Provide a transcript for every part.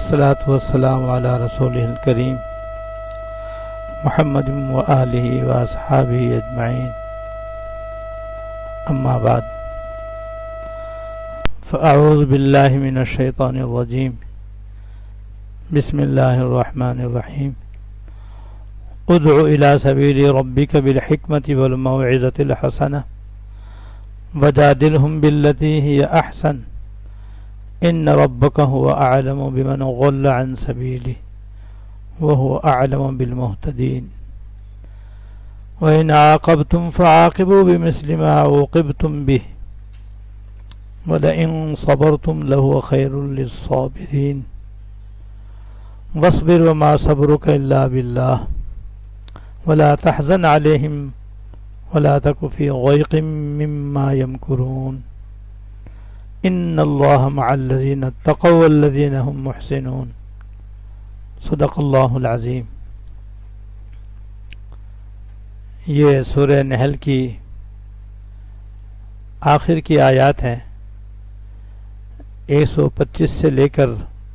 والصلاة والسلام على رسوله الكريم محمد وآله وأصحابه أجمعين أما بعد فأعوذ بالله من الشيطان الرجيم بسم الله الرحمن الرحيم ادع إلى سبيل ربك بالحكمة والموعظة الحسنة وجادلهم بالتي هي أحسن إن ربك هو أعلم بمن ضل عن سبيله وهو أعلم بالمهتدين وإن عاقبتم فعاقبوا بمثل ما عوقبتم به ولئن صبرتم لهو خير للصابرين واصبر وما صبرك إلا بالله ولا تحزن عليهم ولا تك في ضيق مما يمكرون إن الله مع الذين اتقوا والذين هم محسنون صدق اللہ العظیم۔ یہ سورہ نحل کی آخر کی آیات ہیں، 125 سے لے کر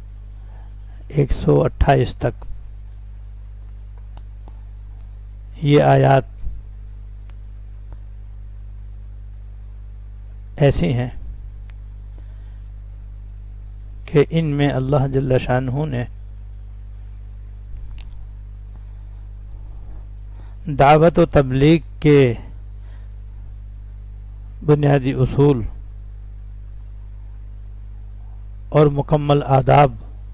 128 تک۔ یہ آیات ایسی ہیں کہ ان میں اللہ جل شانہ نے دعوت و تبلیغ کے بنیادی اصول اور مکمل آداب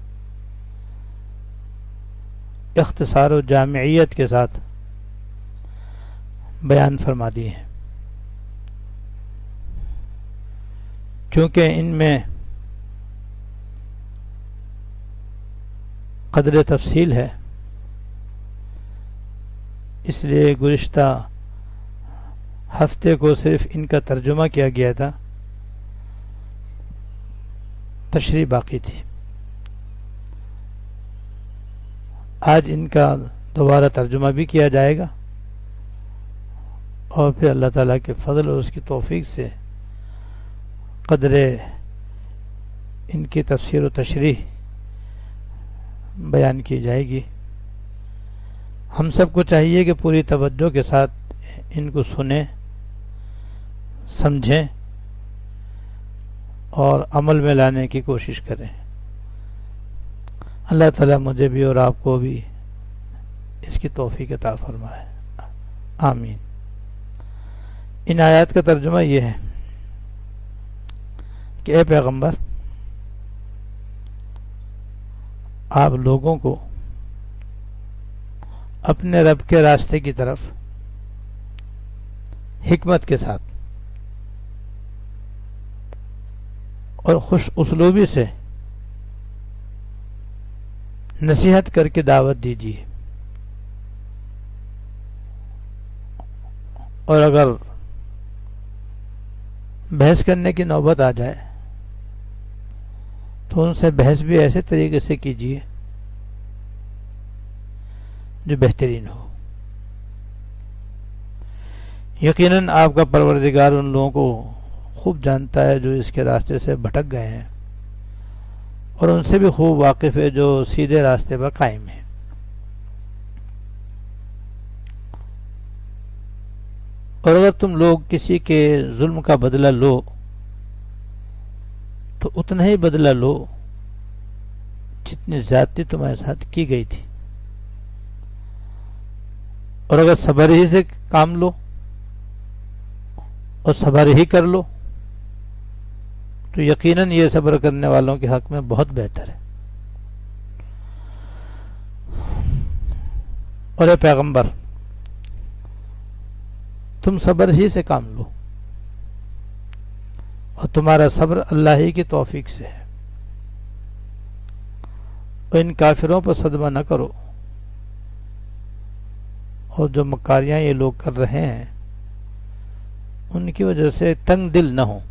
اختصار و جامعیت کے ساتھ بیان فرما دی ہیں، چونکہ ان میں قدر تفصیل ہے، اس لیے گزشتہ ہفتے کو صرف ان کا ترجمہ کیا گیا تھا، تشریح باقی تھی۔ آج ان کا دوبارہ ترجمہ بھی کیا جائے گا اور پھر اللہ تعالیٰ کے فضل اور اس کی توفیق سے قدر ان کی تفسیر و تشریح بیان کی جائے گی۔ ہم سب کو چاہیے کہ پوری توجہ کے ساتھ ان کو سنیں، سمجھیں اور عمل میں لانے کی کوشش کریں۔ اللہ تعالیٰ مجھے بھی اور آپ کو بھی اس کی توفیق عطا فرمائے، آمین۔ ان آیات کا ترجمہ یہ ہے کہ اے پیغمبر، آپ لوگوں کو اپنے رب کے راستے کی طرف حکمت کے ساتھ اور خوش اسلوبی سے نصیحت کر کے دعوت دیجیے، اور اگر بحث کرنے کی نوبت آ جائے تو ان سے بحث بھی ایسے طریقے سے کیجیے جو بہترین ہو۔ یقیناً آپ کا پروردگار ان لوگوں کو خوب جانتا ہے جو اس کے راستے سے بھٹک گئے ہیں، اور ان سے بھی خوب واقف ہے جو سیدھے راستے پر قائم ہیں۔ اور اگر تم لوگ کسی کے ظلم کا بدلہ لو تو اتنا ہی بدلہ لو جتنی زیادتی تمہارے ساتھ کی گئی تھی، اور اگر صبر ہی سے کام لو اور صبر ہی کر لو تو یقیناً یہ صبر کرنے والوں کے حق میں بہت بہتر ہے۔ اور اے پیغمبر، تم صبر ہی سے کام لو اور تمہارا صبر اللہ ہی کی توفیق سے ہے، اور ان کافروں پر صدمہ نہ کرو، اور جو مکاریاں یہ لوگ کر رہے ہیں ان کی وجہ سے تنگ دل نہ ہو۔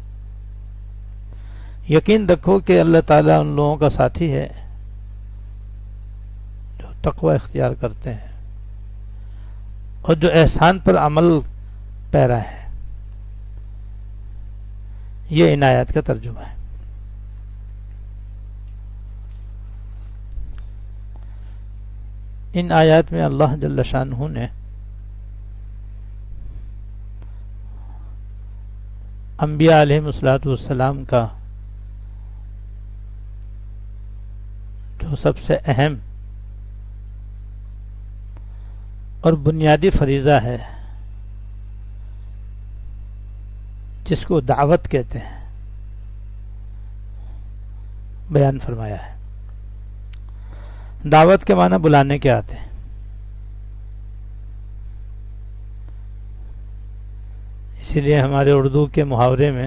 یقین رکھو کہ اللہ تعالیٰ ان لوگوں کا ساتھی ہے جو تقوی اختیار کرتے ہیں اور جو احسان پر عمل پیرا ہے۔ یہ ان آیات کا ترجمہ ہے۔ ان آیات میں اللہ جل شانہ نے انبیاء علیہم الصلوۃ والسلام کا جو سب سے اہم اور بنیادی فریضہ ہے جس کو دعوت کہتے ہیں بیان فرمایا ہے. دعوت کے معنی بلانے کے آتے ہیں. اسی لیے ہمارے اردو کے محاورے میں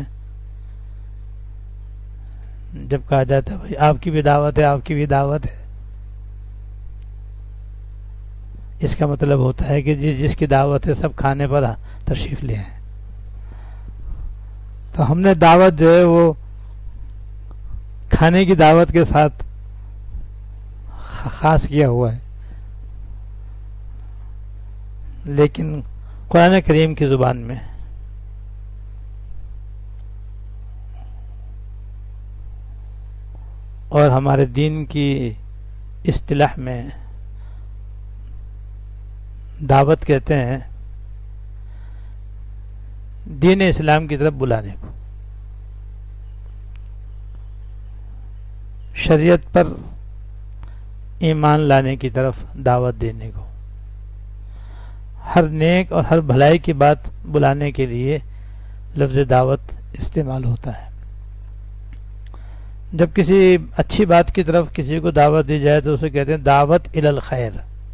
جب کہا جاتا ہے بھائی آپ کی بھی دعوت ہے، آپ کی بھی دعوت ہے، اس کا مطلب ہوتا ہے کہ جس کی دعوت ہے سب کھانے پر تشریف لے آئیں. تو ہم نے دعوت جو ہے وہ کھانے کی دعوت کے ساتھ خاص کیا ہوا ہے، لیکن قرآن کریم کی زبان میں اور ہمارے دین کی اصطلاح میں دعوت کہتے ہیں دین اسلام کی طرف بلانے کو، شریعت پر ایمان لانے کی طرف دعوت دینے کو. ہر نیک اور ہر بھلائی کی بات بلانے کے لیے لفظ دعوت استعمال ہوتا ہے. جب کسی اچھی بات کی طرف کسی کو دعوت دی جائے تو اسے کہتے ہیں دعوت الی الخیر،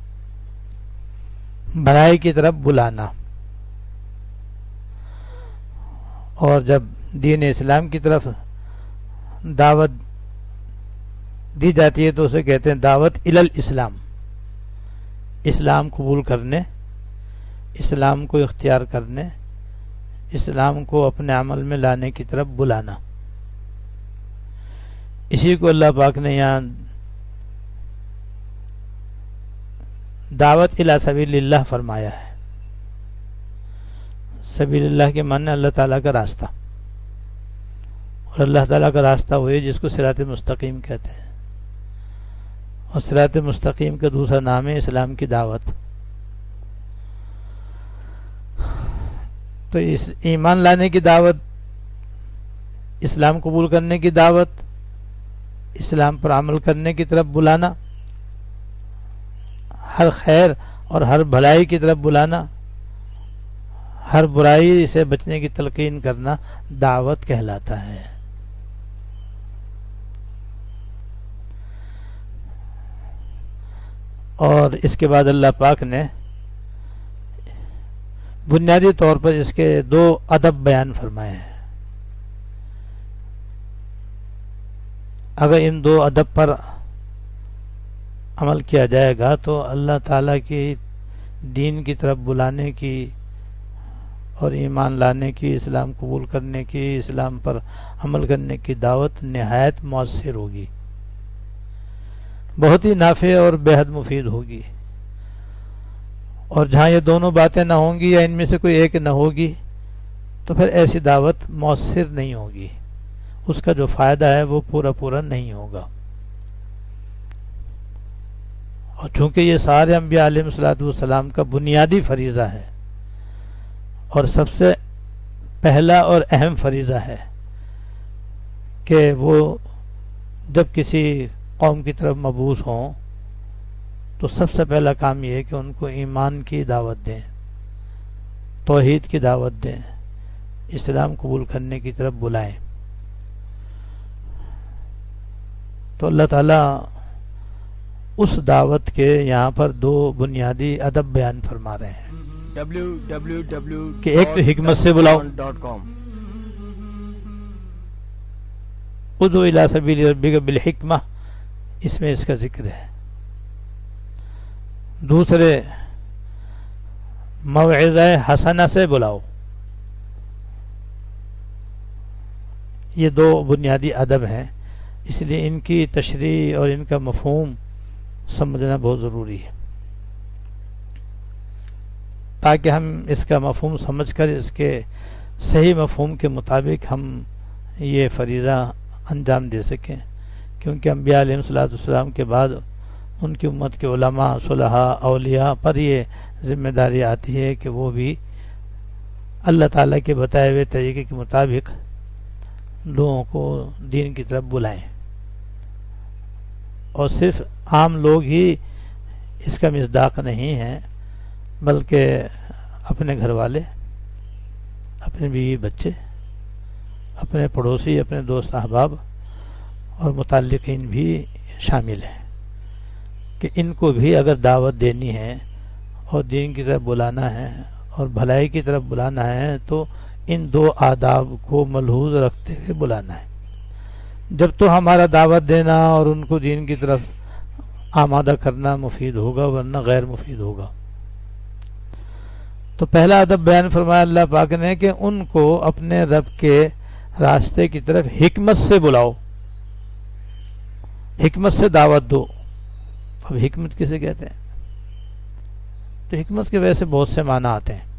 بھلائی کی طرف بلانا. اور جب دین اسلام کی طرف دعوت دی جاتی ہے تو اسے کہتے ہیں دعوت الی الاسلام، اسلام قبول کرنے، اسلام کو اختیار کرنے، اسلام کو اپنے عمل میں لانے کی طرف بلانا. اسی کو اللہ پاک نے یہاں دعوت الی سبیل اللہ فرمایا ہے. سبیل اللہ کے معنی اللہ تعالیٰ کا راستہ، اور اللہ تعالیٰ کا راستہ وہی جس کو صراط مستقیم کہتے ہیں، اور صراط مستقیم کا دوسرا نام ہے اسلام کی دعوت. تو اس ایمان لانے کی دعوت، اسلام قبول کرنے کی دعوت، اسلام پر عمل کرنے کی طرف بلانا، ہر خیر اور ہر بھلائی کی طرف بلانا، ہر برائی سے بچنے کی تلقین کرنا دعوت کہلاتا ہے. اور اس کے بعد اللہ پاک نے بنیادی طور پر اس کے دو ادب بیان فرمائے ہیں. اگر ان دو ادب پر عمل کیا جائے گا تو اللہ تعالیٰ کی دین کی طرف بلانے کی اور ایمان لانے کی، اسلام قبول کرنے کی، اسلام پر عمل کرنے کی دعوت نہایت مؤثر ہوگی، بہت ہی نافع اور بے حد مفید ہوگی. اور جہاں یہ دونوں باتیں نہ ہوں گی یا ان میں سے کوئی ایک نہ ہوگی تو پھر ایسی دعوت مؤثر نہیں ہوگی، اس کا جو فائدہ ہے وہ پورا نہیں ہوگا. اور چونکہ یہ سارے انبیاء علیہ الصلوۃ والسلام کا بنیادی فریضہ ہے اور سب سے پہلا اور اہم فریضہ ہے کہ وہ جب کسی قوم کی طرف مبعوث ہوں تو سب سے پہلا کام یہ ہے کہ ان کو ایمان کی دعوت دیں، توحید کی دعوت دیں، اسلام قبول کرنے کی طرف بلائیں. تو اللہ تعالیٰ اس دعوت کے یہاں پر دو بنیادی ادب بیان فرما رہے ہیں کہ ایک تو حکمت سے بلاؤ، ادعو الی سبیل ربک بالحکمہ، اس میں اس کا ذکر ہے. دوسرے موعظہ حسنہ سے بلاؤ. یہ دو بنیادی ادب ہیں، اس لیے ان کی تشریح اور ان کا مفہوم سمجھنا بہت ضروری ہے تاکہ ہم اس کا مفہوم سمجھ کر اس کے صحیح مفہوم کے مطابق ہم یہ فریضہ انجام دے سکیں. کیونکہ انبیاء علیہ الصلوۃ والسلام کے بعد ان کی امت کے علماء، صلحاء، اولیاء پر یہ ذمہ داری آتی ہے کہ وہ بھی اللہ تعالیٰ کے بتائے ہوئے طریقے کے مطابق لوگوں کو دین کی طرف بلائیں، اور صرف عام لوگ ہی اس کا مصداق نہیں ہیں، بلکہ اپنے گھر والے، اپنے بیوی بچے، اپنے پڑوسی، اپنے دوست احباب اور متعلقین بھی شامل ہیں، کہ ان کو بھی اگر دعوت دینی ہے اور دین کی طرف بلانا ہے اور بھلائی کی طرف بلانا ہے تو ان دو آداب کو ملحوظ رکھتے ہوئے بلانا ہے۔ جب تو ہمارا دعوت دینا اور ان کو دین کی طرف آمادہ کرنا مفید ہوگا، ورنہ غیر مفید ہوگا۔ تو پہلا ادب بیان فرمایا اللہ پاک نے کہ ان کو اپنے رب کے راستے کی طرف حکمت سے بلاؤ، حکمت سے دعوت دو۔ اب حکمت کسے کہتے ہیں؟ تو حکمت کے ویسے بہت سے معنی آتے ہیں۔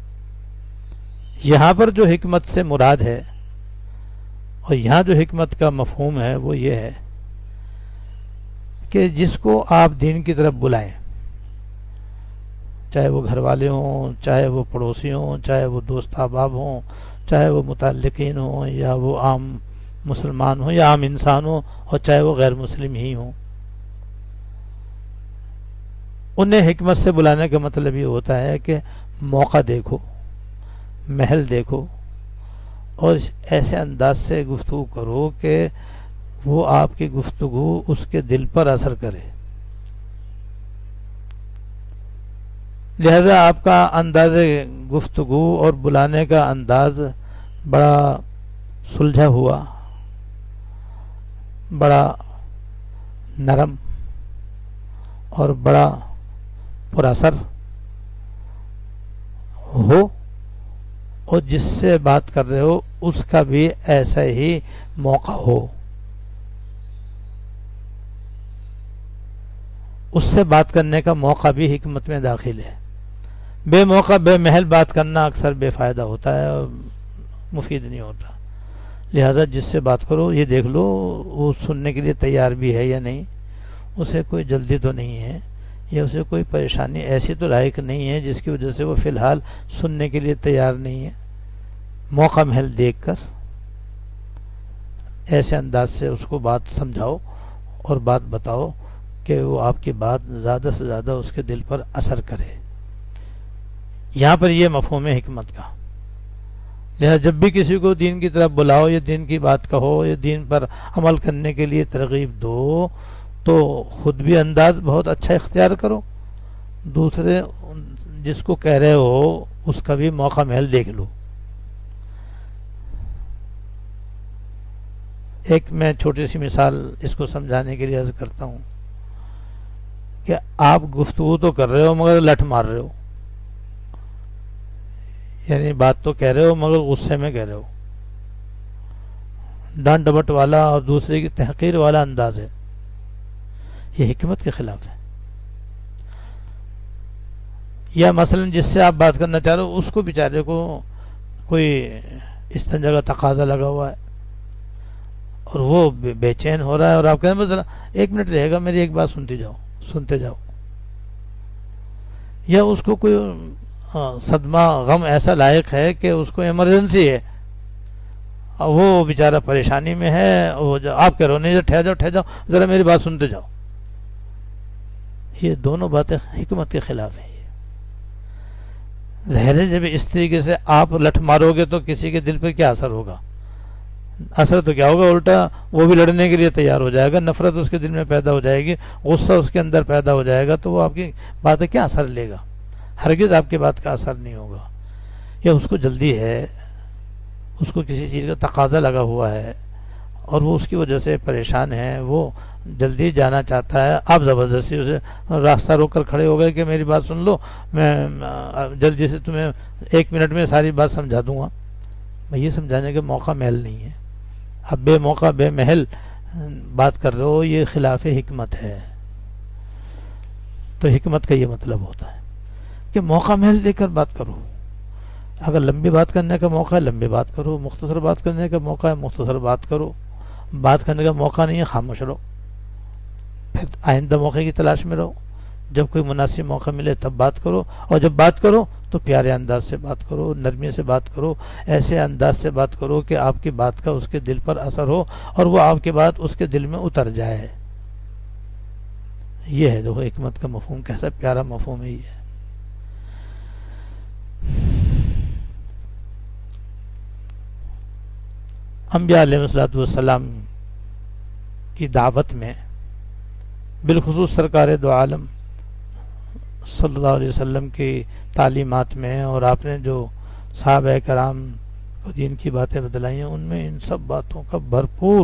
یہاں پر جو حکمت سے مراد ہے اور یہاں جو حکمت کا مفہوم ہے وہ یہ ہے کہ جس کو آپ دین کی طرف بلائیں، چاہے وہ گھر والے ہوں، چاہے وہ پڑوسی ہوں، چاہے وہ دوست احباب ہوں، چاہے وہ متعلقین ہوں، یا وہ عام مسلمان ہوں یا عام انسان ہوں، اور چاہے وہ غیر مسلم ہی ہوں، انہیں حکمت سے بلانے کا مطلب یہ ہوتا ہے کہ موقع دیکھو، محل دیکھو، اور ایسے انداز سے گفتگو کرو کہ وہ آپ کی گفتگو اس کے دل پر اثر کرے۔ لہذا آپ کا انداز گفتگو اور بلانے کا انداز بڑا سلجھا ہوا، بڑا نرم اور بڑا پر اثر ہو، اور جس سے بات کر رہے ہو اس کا بھی ایسا ہی موقع ہو، اس سے بات کرنے کا موقع بھی حکمت میں داخل ہے۔ بے موقع بے محل بات کرنا اکثر بے فائدہ ہوتا ہے اور مفید نہیں ہوتا۔ لہذا جس سے بات کرو یہ دیکھ لو وہ سننے کے لیے تیار بھی ہے یا نہیں، اسے کوئی جلدی تو نہیں ہے، یا اسے کوئی پریشانی ایسی تو لاحق نہیں ہے جس کی وجہ سے وہ فی الحال سننے کے لیے تیار نہیں ہے۔ موقع محل دیکھ کر ایسے انداز سے اس کو بات سمجھاؤ اور بات بتاؤ کہ وہ آپ کی بات زیادہ سے زیادہ اس کے دل پر اثر کرے۔ یہاں پر یہ مفہوم ہے حکمت کا۔ لہذا جب بھی کسی کو دین کی طرف بلاؤ یا دین کی بات کہو یا دین پر عمل کرنے کے لیے ترغیب دو تو خود بھی انداز بہت اچھا اختیار کرو، دوسرے جس کو کہہ رہے ہو اس کا بھی موقع محل دیکھ لو۔ ایک میں چھوٹی سی مثال اس کو سمجھانے کے لیے عرض کرتا ہوں کہ آپ گفتگو تو کر رہے ہو مگر لٹ مار رہے ہو، یعنی بات تو کہہ رہے ہو مگر غصے میں کہہ رہے ہو، ڈانٹ ڈپٹ والا اور دوسرے کی تحقیر والا انداز ہے، یہ حکمت کے خلاف ہے۔ یا مثلا جس سے آپ بات کرنا چاہ رہے ہو اس کو بیچارے کو کوئی استنجا کا تقاضا لگا ہوا ہے اور وہ بے چین ہو رہا ہے، اور آپ کہتے ہیں بس ایک منٹ رہے گا، میری ایک بات سنتے جاؤ، یا اس کو کوئی صدمہ غم ایسا لائق ہے کہ اس کو ایمرجنسی ہے، وہ بیچارہ پریشانی میں ہے، آپ کہہ رہے ہو نہیں ٹھہر جاؤ ذرا میری بات سنتے جاؤ۔ یہ دونوں باتیں حکمت کے خلاف ہیں۔ ظاہر ہے جب اس طریقے سے آپ لٹ مارو گے تو کسی کے دل پر کیا اثر ہوگا؟ اثر تو کیا ہوگا، الٹا وہ بھی لڑنے کے لیے تیار ہو جائے گا، نفرت اس کے دل میں پیدا ہو جائے گی، غصہ اس کے اندر پیدا ہو جائے گا، تو وہ آپ کی باتیں کیا اثر لے گا؟ ہرگز آپ کی بات کا اثر نہیں ہوگا۔ یا اس کو جلدی ہے، اس کو کسی چیز کا تقاضا لگا ہوا ہے اور وہ اس کی وجہ سے پریشان ہے، وہ جلدی جانا چاہتا ہے، آپ زبردستی اسے راستہ روک کر کھڑے ہو گئے کہ میری بات سن لو، میں جلدی سے تمہیں 1 منٹ میں ساری بات سمجھا دوں گا۔ میں یہ سمجھانے کا موقع محل نہیں ہے، اب بے موقع بے محل بات کر رہے ہو، یہ خلاف حکمت ہے۔ تو حکمت کا یہ مطلب ہوتا ہے کہ موقع محل دے کر بات کرو۔ اگر لمبی بات کرنے کا موقع ہے لمبی بات کرو، مختصر بات کرنے کا موقع ہے مختصر بات کرو، بات کرنے کا موقع نہیں ہے خاموش رہو۔ پھر آئندہ موقع کی تلاش میں رہو، جب کوئی مناسب موقع ملے تب بات کرو، اور جب بات کرو تو پیارے انداز سے بات کرو، نرمی سے بات کرو، ایسے انداز سے بات کرو کہ آپ کی بات کا اس کے دل پر اثر ہو اور وہ آپ کی بات اس کے دل میں اتر جائے۔ یہ ہے دیکھو حکمت کا مفہوم، کیسا پیارا مفہوم ہے یہ۔ انبیاء علیہ الصلوۃ والسلام کی دعوت میں، بالخصوص سرکار دو عالم صلی اللہ علیہ وسلم کی تعلیمات میں، اور آپ نے جو صحابہ کرام کو دین کی باتیں بتلائی ہیں، ان میں ان سب باتوں کا بھرپور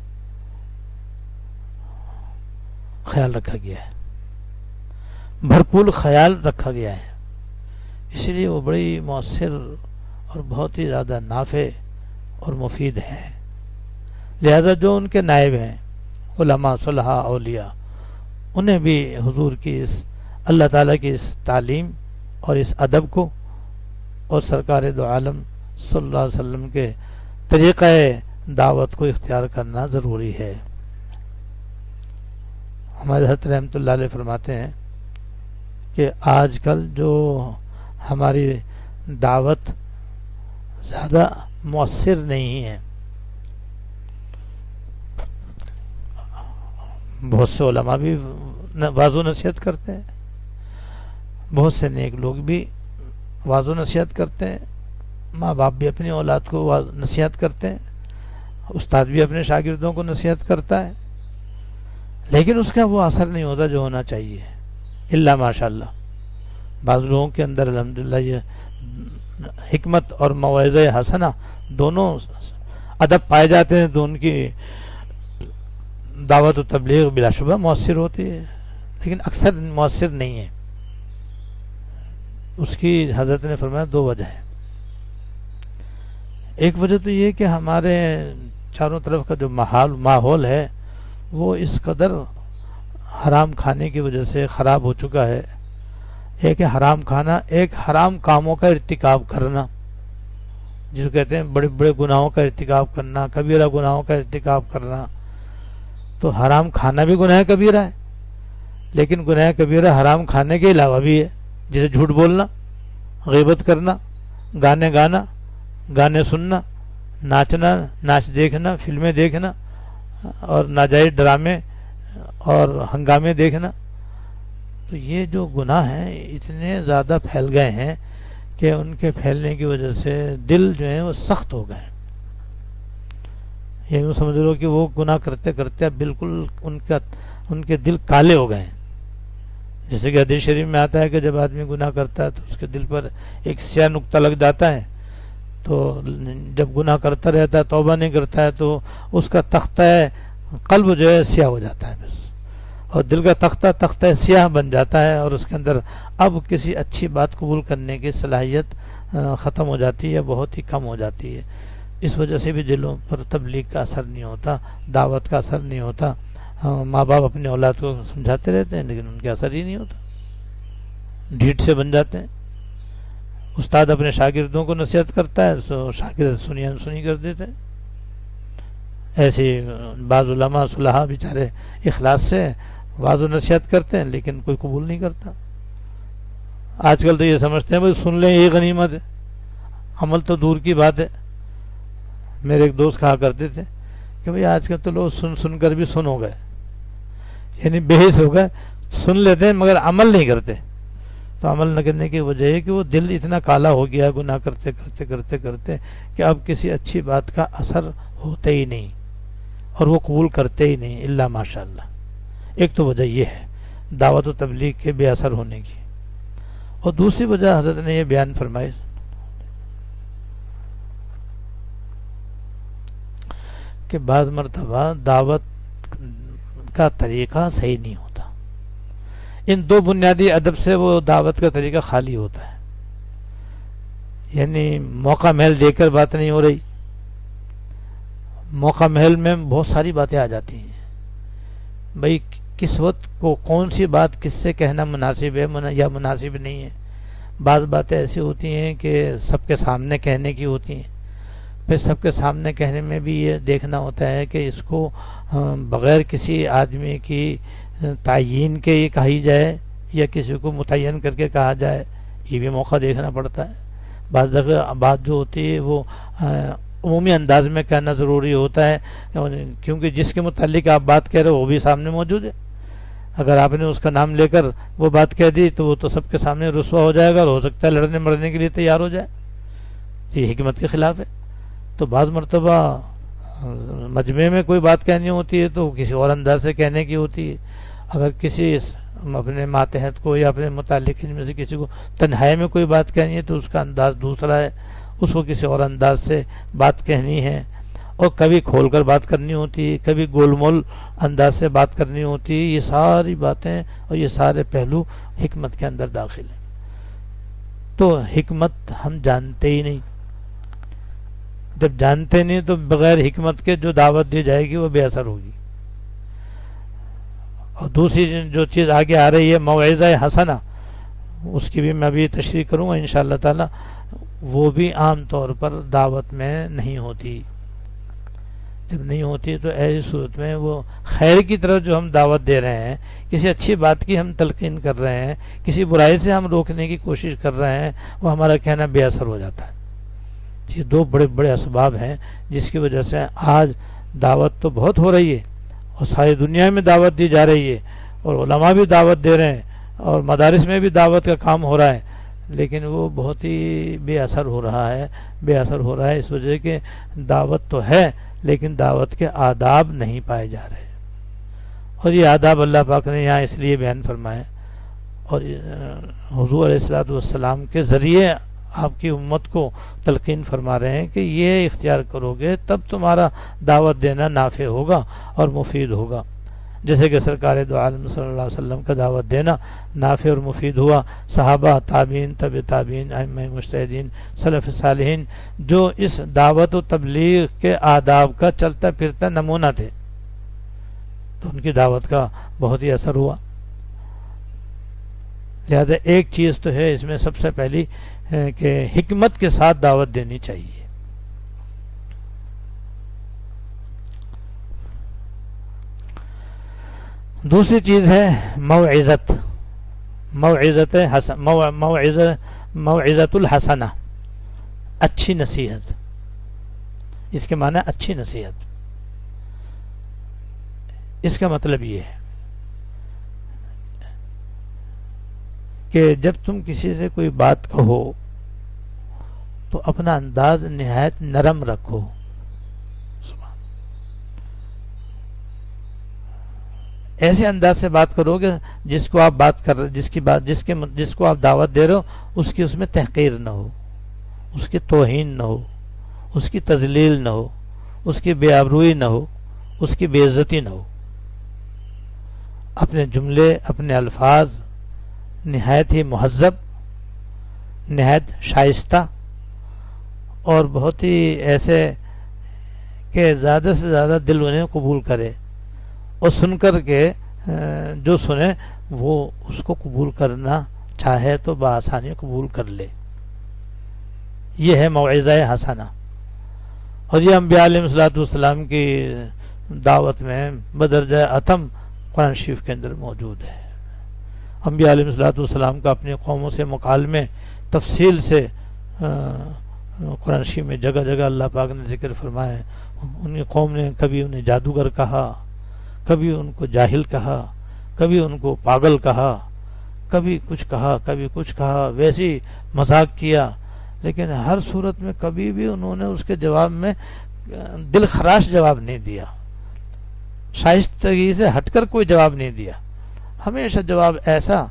خیال رکھا گیا ہے، بھرپور خیال رکھا گیا ہے، اس لیے وہ بڑی مؤثر اور بہت ہی زیادہ نافع اور مفید ہیں۔ لہذا جو ان کے نائب ہیں، علماء، صلحاء، اولیاء، انہیں بھی حضور کی اس اللہ تعالیٰ کی اس تعلیم اور اس ادب کو اور سرکار دو عالم صلی اللہ علیہ وسلم کے طریقہ دعوت کو اختیار کرنا ضروری ہے۔ ہمارے حضرت رحمۃ اللہ علیہ فرماتے ہیں کہ آج کل جو ہماری دعوت زیادہ مؤثر نہیں ہے، بہت سے علماء بھی واعظ و نصیحت کرتے ہیں، بہت سے نیک لوگ بھی واعظ و نصیحت کرتے ہیں، ماں باپ بھی اپنی اولاد کو نصیحت کرتے ہیں، استاد بھی اپنے شاگردوں کو نصیحت کرتا ہے، لیکن اس کا وہ اثر نہیں ہوتا جو ہونا چاہیے، الا ماشاء اللہ۔ بعض لوگوں کے اندر الحمدللہ یہ حکمت اور موعظہ حسنہ دونوں ادب پائے جاتے ہیں، تو ان کی دعوت و تبلیغ بلا شبہ مؤثر ہوتی ہے، لیکن اکثر مؤثر نہیں ہے۔ اس کی حضرت نے فرمایا دو وجہ ہیں۔ ایک وجہ تو یہ کہ ہمارے چاروں طرف کا جو ماحول ہے وہ اس قدر حرام کھانے کی وجہ سے خراب ہو چکا ہے۔ ایک ہے حرام کھانا، ایک حرام کاموں کا ارتکاب کرنا، جس کو کہتے ہیں بڑے بڑے گناہوں کا ارتکاب کرنا، کبیرہ گناہوں کا ارتکاب کرنا۔ تو حرام کھانا بھی گناہ کبیرہ ہے، لیکن گناہ کبیرہ حرام کھانے کے علاوہ بھی ہے، جیسے جھوٹ بولنا، غیبت کرنا، گانے گانا، گانے سننا، ناچنا، ناچ دیکھنا، فلمیں دیکھنا، اور ناجائز ڈرامے اور ہنگامے دیکھنا۔ تو یہ جو گناہ ہیں اتنے زیادہ پھیل گئے ہیں کہ ان کے پھیلنے کی وجہ سے دل جو ہیں وہ سخت ہو گئے، یعنی سمجھ لو کہ وہ گناہ کرتے کرتے بالکل ان کے دل کالے ہو گئے ہیں۔ جیسے کہ حدیث شریف میں آتا ہے کہ جب آدمی گناہ کرتا ہے تو اس کے دل پر ایک سیاہ نقطہ لگ جاتا ہے، تو جب گناہ کرتا رہتا ہے، توبہ نہیں کرتا ہے، تو اس کا تختہ قلب جو ہے سیاہ ہو جاتا ہے بس، اور دل کا تختہ سیاہ بن جاتا ہے، اور اس کے اندر اب کسی اچھی بات قبول کرنے کی صلاحیت ختم ہو جاتی ہے، بہت ہی کم ہو جاتی ہے۔ اس وجہ سے بھی دلوں پر تبلیغ کا اثر نہیں ہوتا، دعوت کا اثر نہیں ہوتا۔ ماں باپ اپنے اولاد کو سمجھاتے رہتے ہیں لیکن ان کے اثر ہی نہیں ہوتا، ڈھیٹ سے بن جاتے ہیں۔ استاد اپنے شاگردوں کو نصیحت کرتا ہے تو شاگرد سنی کر دیتے ہیں۔ ایسے بعض علماء صلحاء بیچارے اخلاص سے واعظ و نصیحت کرتے ہیں لیکن کوئی قبول نہیں کرتا۔ آج کل تو یہ سمجھتے ہیں بھائی سن لیں یہ غنیمت ہے، عمل تو دور کی بات ہے۔ میرے ایک دوست کہا کرتے تھے کہ بھائی آج کل تو لوگ سن کر بھی سن ہو گئے، یعنی بحث ہو گئے، سن لیتے ہیں مگر عمل نہیں کرتے۔ تو عمل نہ کرنے کی وجہ ہے کہ وہ دل اتنا کالا ہو گیا گناہ کرتے کرتے کرتے کرتے کہ اب کسی اچھی بات کا اثر ہوتا ہی نہیں اور وہ قبول کرتے ہی نہیں، الا ماشاء اللہ۔ ایک تو وجہ یہ ہے دعوت و تبلیغ کے بے اثر ہونے کی، اور دوسری وجہ حضرت نے یہ بیان فرمائی کہ بعض مرتبہ دعوت کا طریقہ صحیح نہیں ہوتا۔ ان دو بنیادی ادب سے وہ دعوت کا طریقہ خالی ہوتا ہے، یعنی موقع محل دے کر بات نہیں ہو رہی، موقع محل میں بہت ساری باتیں آ جاتی ہیں، بھئی کس وقت کو کون سی بات کس سے کہنا مناسب ہے یا مناسب نہیں ہے۔ بعض باتیں ایسی ہوتی ہیں کہ سب کے سامنے کہنے کی ہوتی ہیں، پھر سب کے سامنے کہنے میں بھی یہ دیکھنا ہوتا ہے کہ اس کو بغیر کسی آدمی کی تعیین کے یہ کہی جائے یا کسی کو متعین کر کے کہا جائے، یہ بھی موقع دیکھنا پڑتا ہے۔ بعض دفعہ بات جو ہوتی ہے وہ عمومی انداز میں کہنا ضروری ہوتا ہے، کیونکہ جس کے متعلق آپ بات کہہ رہے ہو وہ بھی سامنے موجود ہے۔ اگر آپ نے اس کا نام لے کر وہ بات کہہ دی تو وہ تو سب کے سامنے رسوا ہو جائے گا اور ہو سکتا ہے لڑنے مرنے کے لیے تیار ہو جائے، یہ حکمت کے خلاف ہے۔ تو بعض مرتبہ مجمع میں کوئی بات کہنی ہوتی ہے تو کسی اور انداز سے کہنے کی ہوتی ہے۔ اگر کسی اپنے ماتحت کو یا اپنے متعلق میں سے کسی کو تنہائی میں کوئی بات کہنی ہے تو اس کا انداز دوسرا ہے، اس کو کسی اور انداز سے بات کہنی ہے، اور کبھی کھول کر بات کرنی ہوتی ہے، کبھی گول مول انداز سے بات کرنی ہوتی ہے۔ یہ ساری باتیں اور یہ سارے پہلو حکمت کے اندر داخل ہیں۔ تو حکمت ہم جانتے ہی نہیں، جب جانتے نہیں تو بغیر حکمت کے جو دعوت دی جائے گی وہ بے اثر ہوگی۔ اور دوسری جو چیز آگے آ رہی ہے موعظہ حسنہ، اس کی بھی میں ابھی تشریح کروں گا انشاءاللہ تعالی، وہ بھی عام طور پر دعوت میں نہیں ہوتی۔ جب نہیں ہوتی تو ایسی صورت میں وہ خیر کی طرف جو ہم دعوت دے رہے ہیں، کسی اچھی بات کی ہم تلقین کر رہے ہیں، کسی برائی سے ہم روکنے کی کوشش کر رہے ہیں، وہ ہمارا کہنا بے اثر ہو جاتا ہے۔ یہ دو بڑے بڑے اسباب ہیں جس کی وجہ سے آج دعوت تو بہت ہو رہی ہے اور ساری دنیا میں دعوت دی جا رہی ہے، اور علماء بھی دعوت دے رہے ہیں، اور مدارس میں بھی دعوت کا کام ہو رہا ہے، لیکن وہ بہت ہی بے اثر ہو رہا ہے۔ بے اثر ہو رہا ہے اس وجہ کہ دعوت تو ہے لیکن دعوت کے آداب نہیں پائے جا رہے، اور یہ آداب اللہ پاک نے یہاں اس لیے بیان فرمائے، اور حضور علیہ الصلوۃ والسلام کے ذریعے آپ کی امت کو تلقین فرما رہے ہیں کہ یہ اختیار کرو گے تب تمہارا دعوت دینا نافع ہوگا اور مفید ہوگا۔ جیسے کہ سرکار دو عالم صلی اللہ علیہ وسلم کا دعوت دینا نافع اور مفید ہوا، صحابہ، تابعین، تبع تابعین، ائمہ مجتہدین، سلف صالحین جو اس دعوت و تبلیغ کے آداب کا چلتا پھرتا نمونہ تھے، تو ان کی دعوت کا بہت ہی اثر ہوا۔ لہذا ایک چیز تو ہے اس میں سب سے پہلی کہ حکمت کے ساتھ دعوت دینی چاہیے۔ دوسری چیز ہے موعظت الحسنہ، اچھی نصیحت، اس کے معنی اچھی نصیحت۔ اس کا مطلب یہ ہے کہ جب تم کسی سے کوئی بات کہو تو اپنا انداز نہایت نرم رکھو، ایسے انداز سے بات کرو کہ جس کو آپ بات کر رہے، جس کو آپ دعوت دے رہے ہو اس کی اس میں تحقیر نہ ہو، اس کی توہین نہ ہو، اس کی تذلیل نہ ہو، اس کی بے آبروئی نہ ہو، اس کی بے عزتی نہ ہو۔ اپنے جملے، اپنے الفاظ نہایت ہی مہذب، نہایت شائستہ اور بہت ہی ایسے کہ زیادہ سے زیادہ دل انہیں قبول کرے، اور سن کر کے جو سنے وہ اس کو قبول کرنا چاہے تو بآسانی قبول کر لے۔ یہ ہے موعظہ حسنہ، اور یہ انبیاء علیہ الصلوۃ والسلام کی دعوت میں بدرجہ اتم قرآن شریف کے اندر موجود ہے۔ انبیاء علیہ الصلوۃ والسلام کا اپنی قوموں سے مکالمے تفصیل سے قرآن شریف میں جگہ جگہ اللہ پاک نے ذکر فرمایا ہے۔ ان کی قوم نے کبھی انہیں جادوگر کہا، کبھی ان کو جاہل کہا، کبھی ان کو پاگل کہا، کبھی کچھ کہا، کبھی کچھ کہا، ویسی مذاق کیا، لیکن ہر صورت میں کبھی بھی انہوں نے اس کے جواب میں دل خراش جواب نہیں دیا، شائستگی سے ہٹ کر کوئی جواب نہیں دیا۔ ہمیشہ جواب ایسا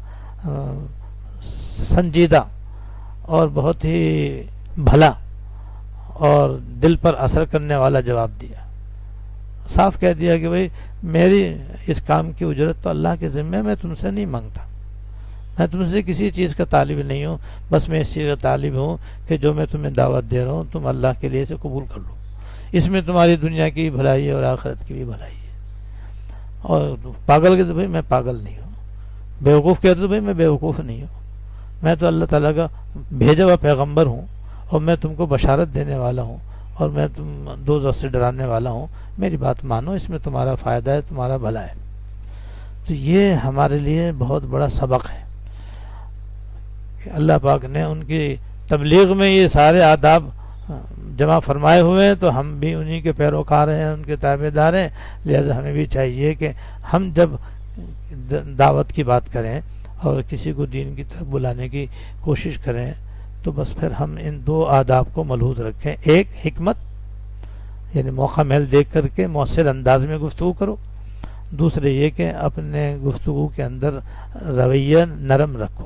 سنجیدہ اور بہت ہی بھلا اور دل پر اثر کرنے والا جواب دیا۔ صاف کہہ دیا کہ بھئی میری اس کام کی اجرت تو اللہ کے ذمہ، میں تم سے نہیں مانگتا، میں تم سے کسی چیز کا طالب نہیں ہوں، بس میں اس چیز کا طالب ہوں کہ جو میں تمہیں دعوت دے رہا ہوں تم اللہ کے لیے اسے قبول کر لو، اس میں تمہاری دنیا کی بھلائی ہے اور آخرت کی بھی بھلائی ہے۔ اور پاگل کہتے بھئی میں پاگل نہیں ہوں، بیوقوف کہتے بھئی میں بیوقوف نہیں ہوں، میں تو اللہ تعالیٰ کا بھیجا ہوا پیغمبر ہوں، اور میں تم کو بشارت دینے والا ہوں، اور میں تم دوزخ سے ڈرانے والا ہوں، میری بات مانو، اس میں تمہارا فائدہ ہے، تمہارا بھلا ہے۔ تو یہ ہمارے لیے بہت بڑا سبق ہے کہ اللہ پاک نے ان کی تبلیغ میں یہ سارے آداب جمع فرمائے ہوئے ہیں، تو ہم بھی انہی کے پیروکار ہیں، ان کے تابع دار ہیں. لہذا ہمیں بھی چاہیے کہ ہم جب دعوت کی بات کریں اور کسی کو دین کی طرف بلانے کی کوشش کریں تو بس پھر ہم ان دو آداب کو ملحوظ رکھیں. ایک حکمت، یعنی موقع محل دیکھ کر کے مؤثر انداز میں گفتگو کرو. دوسرے یہ کہ اپنے گفتگو کے اندر رویہ نرم رکھو.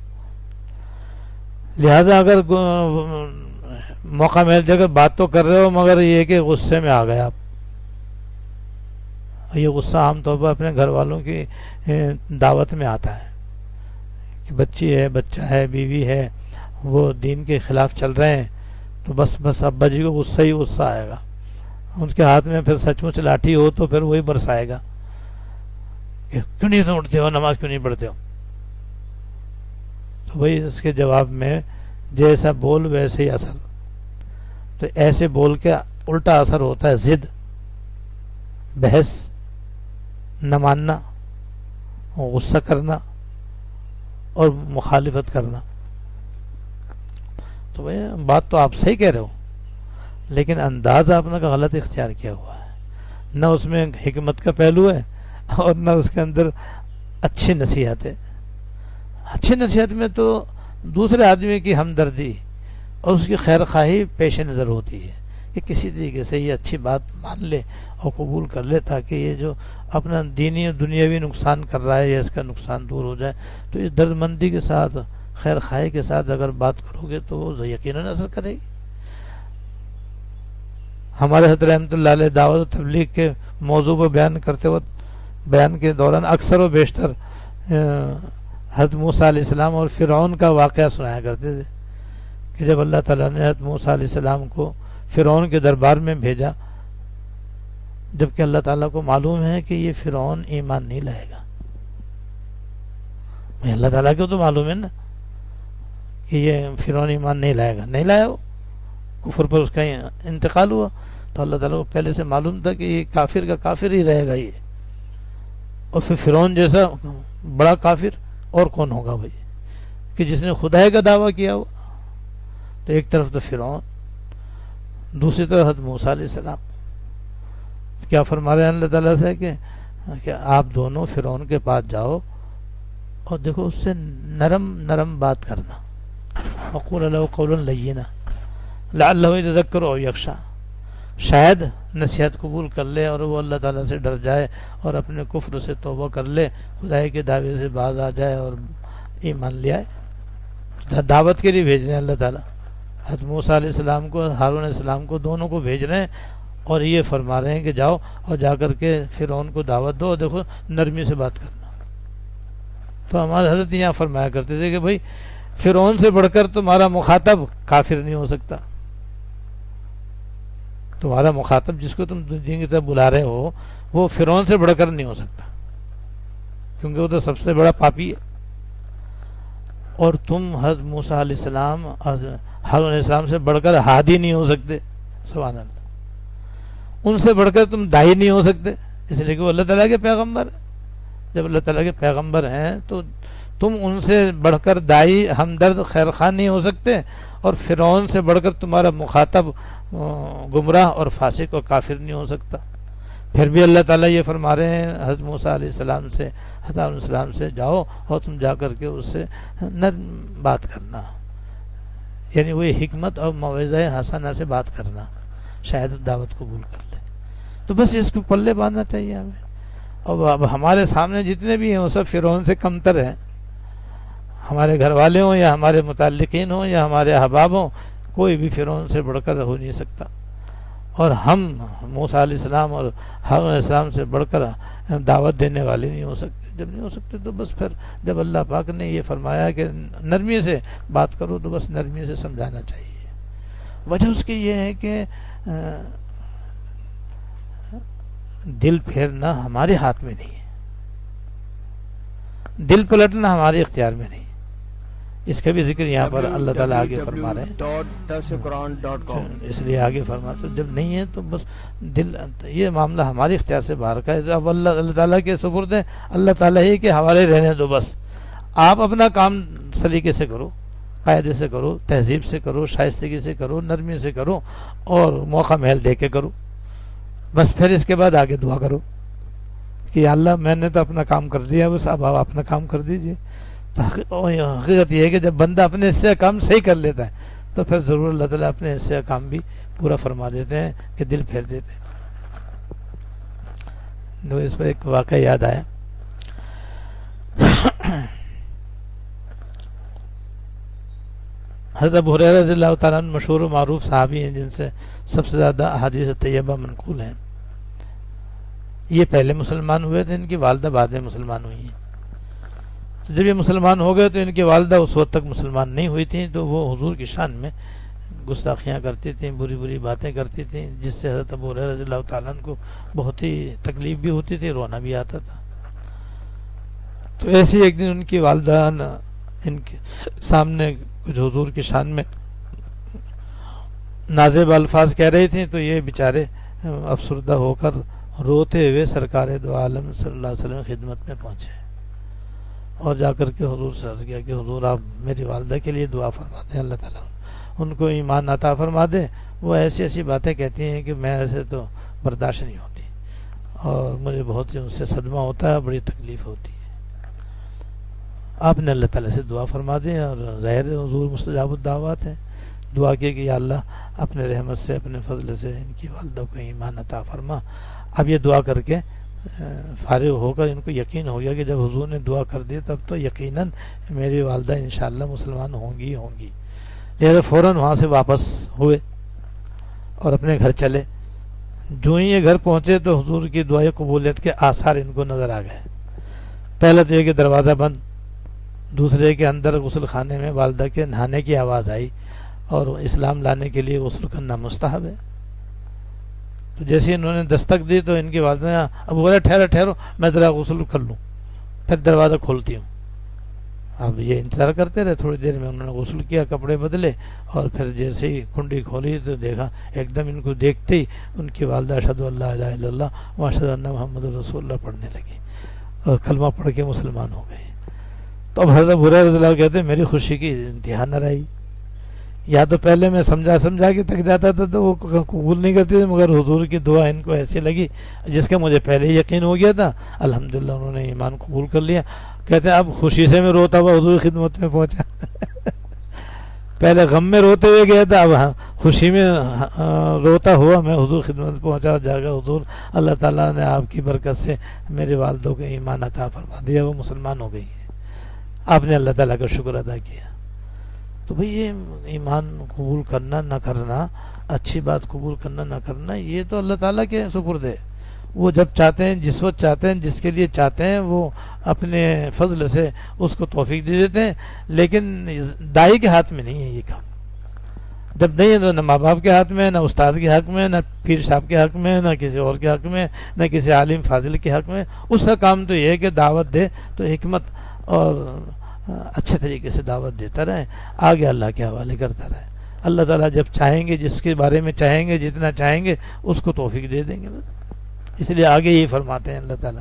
لہذا اگر موقع مل جائے بات تو کر رہے ہو مگر یہ کہ غصے میں آ گئے آپ. یہ غصہ عام طور پر اپنے گھر والوں کی دعوت میں آتا ہے کہ بچی ہے، بچہ ہے، بیوی ہے، وہ دین کے خلاف چل رہے ہیں تو بس ابا جی کو غصہ ہی غصہ آئے گا. ان کے ہاتھ میں پھر سچ مچ لاٹھی ہو تو پھر وہی برسائے گا کہ کیوں نہیں اٹھتے ہو، نماز کیوں نہیں پڑھتے ہو. تو وہی اس کے جواب میں جیسا بول ویسے ہی اثر. تو ایسے بول کے الٹا اثر ہوتا ہے ضد، بحث، نہ ماننا، غصہ کرنا اور مخالفت کرنا. تو بات تو آپ صحیح کہہ رہے ہو لیکن انداز آپ نے غلط اختیار کیا ہوا ہے. نہ اس میں حکمت کا پہلو ہے اور نہ اس کے اندر اچھی نصیحت ہے. اچھی نصیحت میں تو دوسرے آدمی کی ہمدردی اور اس کی خیر خواہی پیش نظر ہوتی ہے کہ کسی طریقے سے یہ اچھی بات مان لے اور قبول کر لے تاکہ یہ جو اپنا دینی اور دنیاوی نقصان کر رہا ہے یا اس کا نقصان دور ہو جائے. تو اس درد مندی کے ساتھ، خیر خواہی کے ساتھ اگر بات کرو گے تو وہ یقیناً اثر کرے گی. ہمارے حضرت رحمۃ اللہ علیہ دعوت و تبلیغ کے موضوع کو بیان کرتے وقت، بیان کے دوران اکثر و بیشتر حضرت موسیٰ علیہ السلام اور فرعون کا واقعہ سنایا کرتے تھے کہ جب اللہ تعالیٰ نے حضرت موسیٰ علیہ السلام کو فرعون کے دربار میں بھیجا، جبکہ اللہ تعالیٰ کو معلوم ہے کہ یہ فرعون ایمان نہیں لائے گا. اللہ تعالیٰ کو تو معلوم ہے نا کہ یہ فرعون ایمان نہیں لائے گا، نہیں لایا، وہ کفر پر اس کا انتقال ہوا. تو اللہ تعالیٰ کو پہلے سے معلوم تھا کہ یہ کافر کا کافر ہی رہے گا یہ. اور پھر فرعون جیسا بڑا کافر اور کون ہوگا بھائی کہ جس نے خدائی کا دعویٰ کیا ہوا. تو ایک طرف تو فرعون، دوسری طرف حضرت موسیٰ علیہ السلام. کیا فرما رہے ہیں اللہ تعالیٰ سے کہ آپ دونوں فرعون کے پاس جاؤ اور دیکھو اس سے نرم نرم بات کرنا. وقول له قولا لینا لعلہ یتذکر او یخشی. شاید نصیحت قبول کر لے اور وہ اللہ تعالیٰ سے ڈر جائے اور اپنے کفر سے توبہ کر لے، خدائی کے دعوے سے باز آ جائے اور ایمان لے آئے. دعوت کے لیے بھیج رہے ہیں اللہ تعالیٰ حضرت موسیٰ علیہ السلام کو، ہارون علیہ السلام کو، دونوں کو بھیج رہے ہیں اور یہ فرما رہے ہیں کہ جاؤ اور جا کر کے فرعون کو دعوت دو اور دیکھو نرمی سے بات کرنا. تو ہمارے حضرت یہاں فرمایا کرتے تھے کہ بھائی فرعون سے بڑھ کر تمہارا مخاطب کافر نہیں ہو سکتا. تمہارا مخاطب جس کو تم دین کی طرف بلا رہے ہو وہ فرعون سے بڑھ کر نہیں ہو سکتا کیونکہ وہ تو سب سے بڑا پاپی ہے. اور تم حضرت موسیٰ علیہ السلام، ہارون علیہ السلام سے بڑھ کر ہادی نہیں ہو سکتے. سبحان اللہ. ان سے بڑھ کر تم داعی نہیں ہو سکتے اس لیے کہ وہ اللہ تعالیٰ کے پیغمبر ہیں. جب اللہ تعالیٰ کے پیغمبر ہیں تو تم ان سے بڑھ کر داعی، ہمدرد، خیر خواہ نہیں ہو سکتے. اور فرعون سے بڑھ کر تمہارا مخاطب گمراہ اور فاسق اور کافر نہیں ہو سکتا. پھر بھی اللہ تعالیٰ یہ فرما رہے ہیں حضرت موسیٰ علیہ السلام سے، حضرت علیہ السلام سے جاؤ اور تم جا کر کے اس سے نرم بات کرنا، یعنی وہی حکمت اور موعظہ حسنہ سے بات کرنا، شاید دعوت قبول کر لے. تو بس اس کو پلے باندھنا چاہیے ہمیں. اور اب ہمارے سامنے جتنے بھی ہیں وہ سب فرعون سے کمتر ہیں. ہمارے گھر والے ہوں یا ہمارے متعلقین ہوں یا ہمارے احباب ہوں، کوئی بھی فرعون سے بڑھ کر ہو نہیں سکتا. اور ہم موسیٰ علیہ السلام اور ہارون علیہ السلام سے بڑھ کر دعوت دینے والے نہیں ہو سکتے. جب نہیں ہو سکتے تو بس پھر جب اللہ پاک نے یہ فرمایا کہ نرمی سے بات کرو تو بس نرمی سے سمجھانا چاہیے. وجہ اس کی یہ ہے کہ دل پھیرنا ہمارے ہاتھ میں نہیں ہے، دل پلٹنا ہمارے اختیار میں نہیں. اس کا بھی ذکر یہاں پر اللہ تعالیٰ آگے فرما رہے ہیں، اس لیے آگے فرما، تو جب نہیں ہے تو بس دل، یہ معاملہ ہماری اختیار سے باہر کا ہے، اب اللہ تعالیٰ کے سپرد ہے، اللہ تعالیٰ ہی کے حوالے رہنے دو بس. آپ اپنا کام سلیقے سے کرو، قاعدے سے کرو، تہذیب سے کرو، شائستگی سے کرو، نرمی سے کرو، اور موقع محل دے کے کرو بس. پھر اس کے بعد آگے دعا کرو کہ یا اللہ میں نے تو اپنا کام کر دیا، بس اب آپ اپنا کام کر دیجئے. تو حقیقت یہ ہے کہ جب بندہ اپنے حصے کا کام صحیح کر لیتا ہے تو پھر ضرور اللہ تعالیٰ اپنے حصے کا کام بھی پورا فرما دیتے ہیں کہ دل پھیر دیتے ہیں. تو اس پر ایک واقعہ یاد آیا. حضرت ابو ہریرہ رضی اللہ تعالیٰ عنہ مشہور و معروف صحابی ہیں جن سے سب سے زیادہ احادیث طیبہ منقول ہیں. یہ پہلے مسلمان ہوئے تھے، ان کی والدہ بعد میں مسلمان ہوئی ہیں. تو جب یہ مسلمان ہو گئے تو ان کی والدہ اس وقت تک مسلمان نہیں ہوئی تھیں، تو وہ حضور کی شان میں گستاخیاں کرتی تھیں، بری بری باتیں کرتی تھیں، جس سے حضرت ابو ہریرہ رضی اللہ تعالیٰ عنہ کو بہت ہی تکلیف بھی ہوتی تھی، رونا بھی آتا تھا. تو ایسی ایک دن ان کی والدہ ان کے سامنے کچھ حضور کی شان میں نازیب الفاظ کہہ رہی تھیں، تو یہ بیچارے افسردہ ہو کر روتے ہوئے سرکار دو عالم صلی اللہ علیہ وسلم خدمت میں پہنچے اور جا کر کے حضور سے عرض کیا کہ حضور آپ میری والدہ کے لیے دعا فرما دیں، اللہ تعالیٰ ان کو ایمان عطا فرما دے. وہ ایسی ایسی باتیں کہتی ہیں کہ میں ایسے تو برداشت نہیں ہوتی اور مجھے بہت ان سے صدمہ ہوتا ہے، بڑی تکلیف ہوتی ہے. آپ نے اللہ تعالیٰ سے دعا فرما دیں، اور ظاہر حضور مستجاب الدعوات ہیں. دعا کی کہ یا اللہ اپنے رحمت سے، اپنے فضل سے ان کی والدہ کو ایمان عطا فرما. اب یہ دعا کر کے فارغ ہو کر ان کو یقین ہو گیا کہ جب حضور نے دعا کر دی تب تو یقیناً میری والدہ انشاءاللہ مسلمان ہوں گی. لہذا فوراً وہاں سے واپس ہوئے اور اپنے گھر چلے. جو ہی یہ گھر پہنچے تو حضور کی دعائے قبولیت کے آثار ان کو نظر آ گئے. پہلا تو یہ کہ دروازہ بند، دوسرے کے اندر غسل خانے میں والدہ کے نہانے کی آواز آئی، اور اسلام لانے کے لیے غسل کرنا مستحب ہے. تو جیسے انہوں نے دستک دی تو ان کی والدہ نے اب بولا ٹھہرو میں ذرا غسل کر لوں، پھر دروازہ کھولتی ہوں. اب یہ انتظار کرتے رہے. تھوڑی دیر میں انہوں نے غسل کیا، کپڑے بدلے، اور پھر جیسے ہی کنڈی کھولی تو دیکھا ایک دم ان کو دیکھتے ہی ان کی والدہ اشہد ان لا الہ الا اللہ و اشہد ان محمد رسول اللہ پڑھنے لگی اور کلمہ پڑھ کے مسلمان ہو گئے. تو اب حضرت ابو ہریرہ رضی اللہ عنہ کہتے ہیں میری خوشی کی انتہا نہ رہی. یا تو پہلے میں سمجھا کے تک جاتا تھا تو وہ قبول نہیں کرتی تھی، مگر حضور کی دعا ان کو ایسی لگی جس کا مجھے پہلے یقین ہو گیا تھا. الحمدللہ انہوں نے ایمان قبول کر لیا. کہتے ہیں اب خوشی سے میں روتا ہوا حضور کی خدمت میں پہنچا. پہلے غم میں روتے ہوئے گیا تھا، اب خوشی میں روتا ہوا میں حضور خدمت میں پہنچا اور جا کر حضور اللہ تعالیٰ نے آپ کی برکت سے میرے والدوں کو ایمان عطا فرما دیا، وہ مسلمان ہو گئی ہے. آپ نے اللہ تعالیٰ کا شکر ادا کیا. تو بھئی یہ ایمان قبول کرنا نہ کرنا، اچھی بات قبول کرنا نہ کرنا، یہ تو اللہ تعالیٰ کے سپرد ہے. وہ جب چاہتے ہیں، جس وقت چاہتے ہیں، جس کے لیے چاہتے ہیں، وہ اپنے فضل سے اس کو توفیق دے دیتے ہیں. لیکن دائی کے ہاتھ میں نہیں ہے یہ کام. جب نہیں ہے تو نہ ماں باپ کے ہاتھ میں، نہ استاد کے حق میں، نہ پیر صاحب کے حق میں، نہ کسی اور کے حق میں، نہ کسی عالم فاضل کے حق میں. اس کا کام تو یہ ہے کہ دعوت دے تو حکمت اور اچھے طریقے سے دعوت دیتا رہے، آگے اللہ کے حوالے کرتا رہے. اللہ تعالیٰ جب چاہیں گے، جس کے بارے میں چاہیں گے، جتنا چاہیں گے اس کو توفیق دے دیں گے. اس لیے آگے یہی فرماتے ہیں اللہ تعالیٰ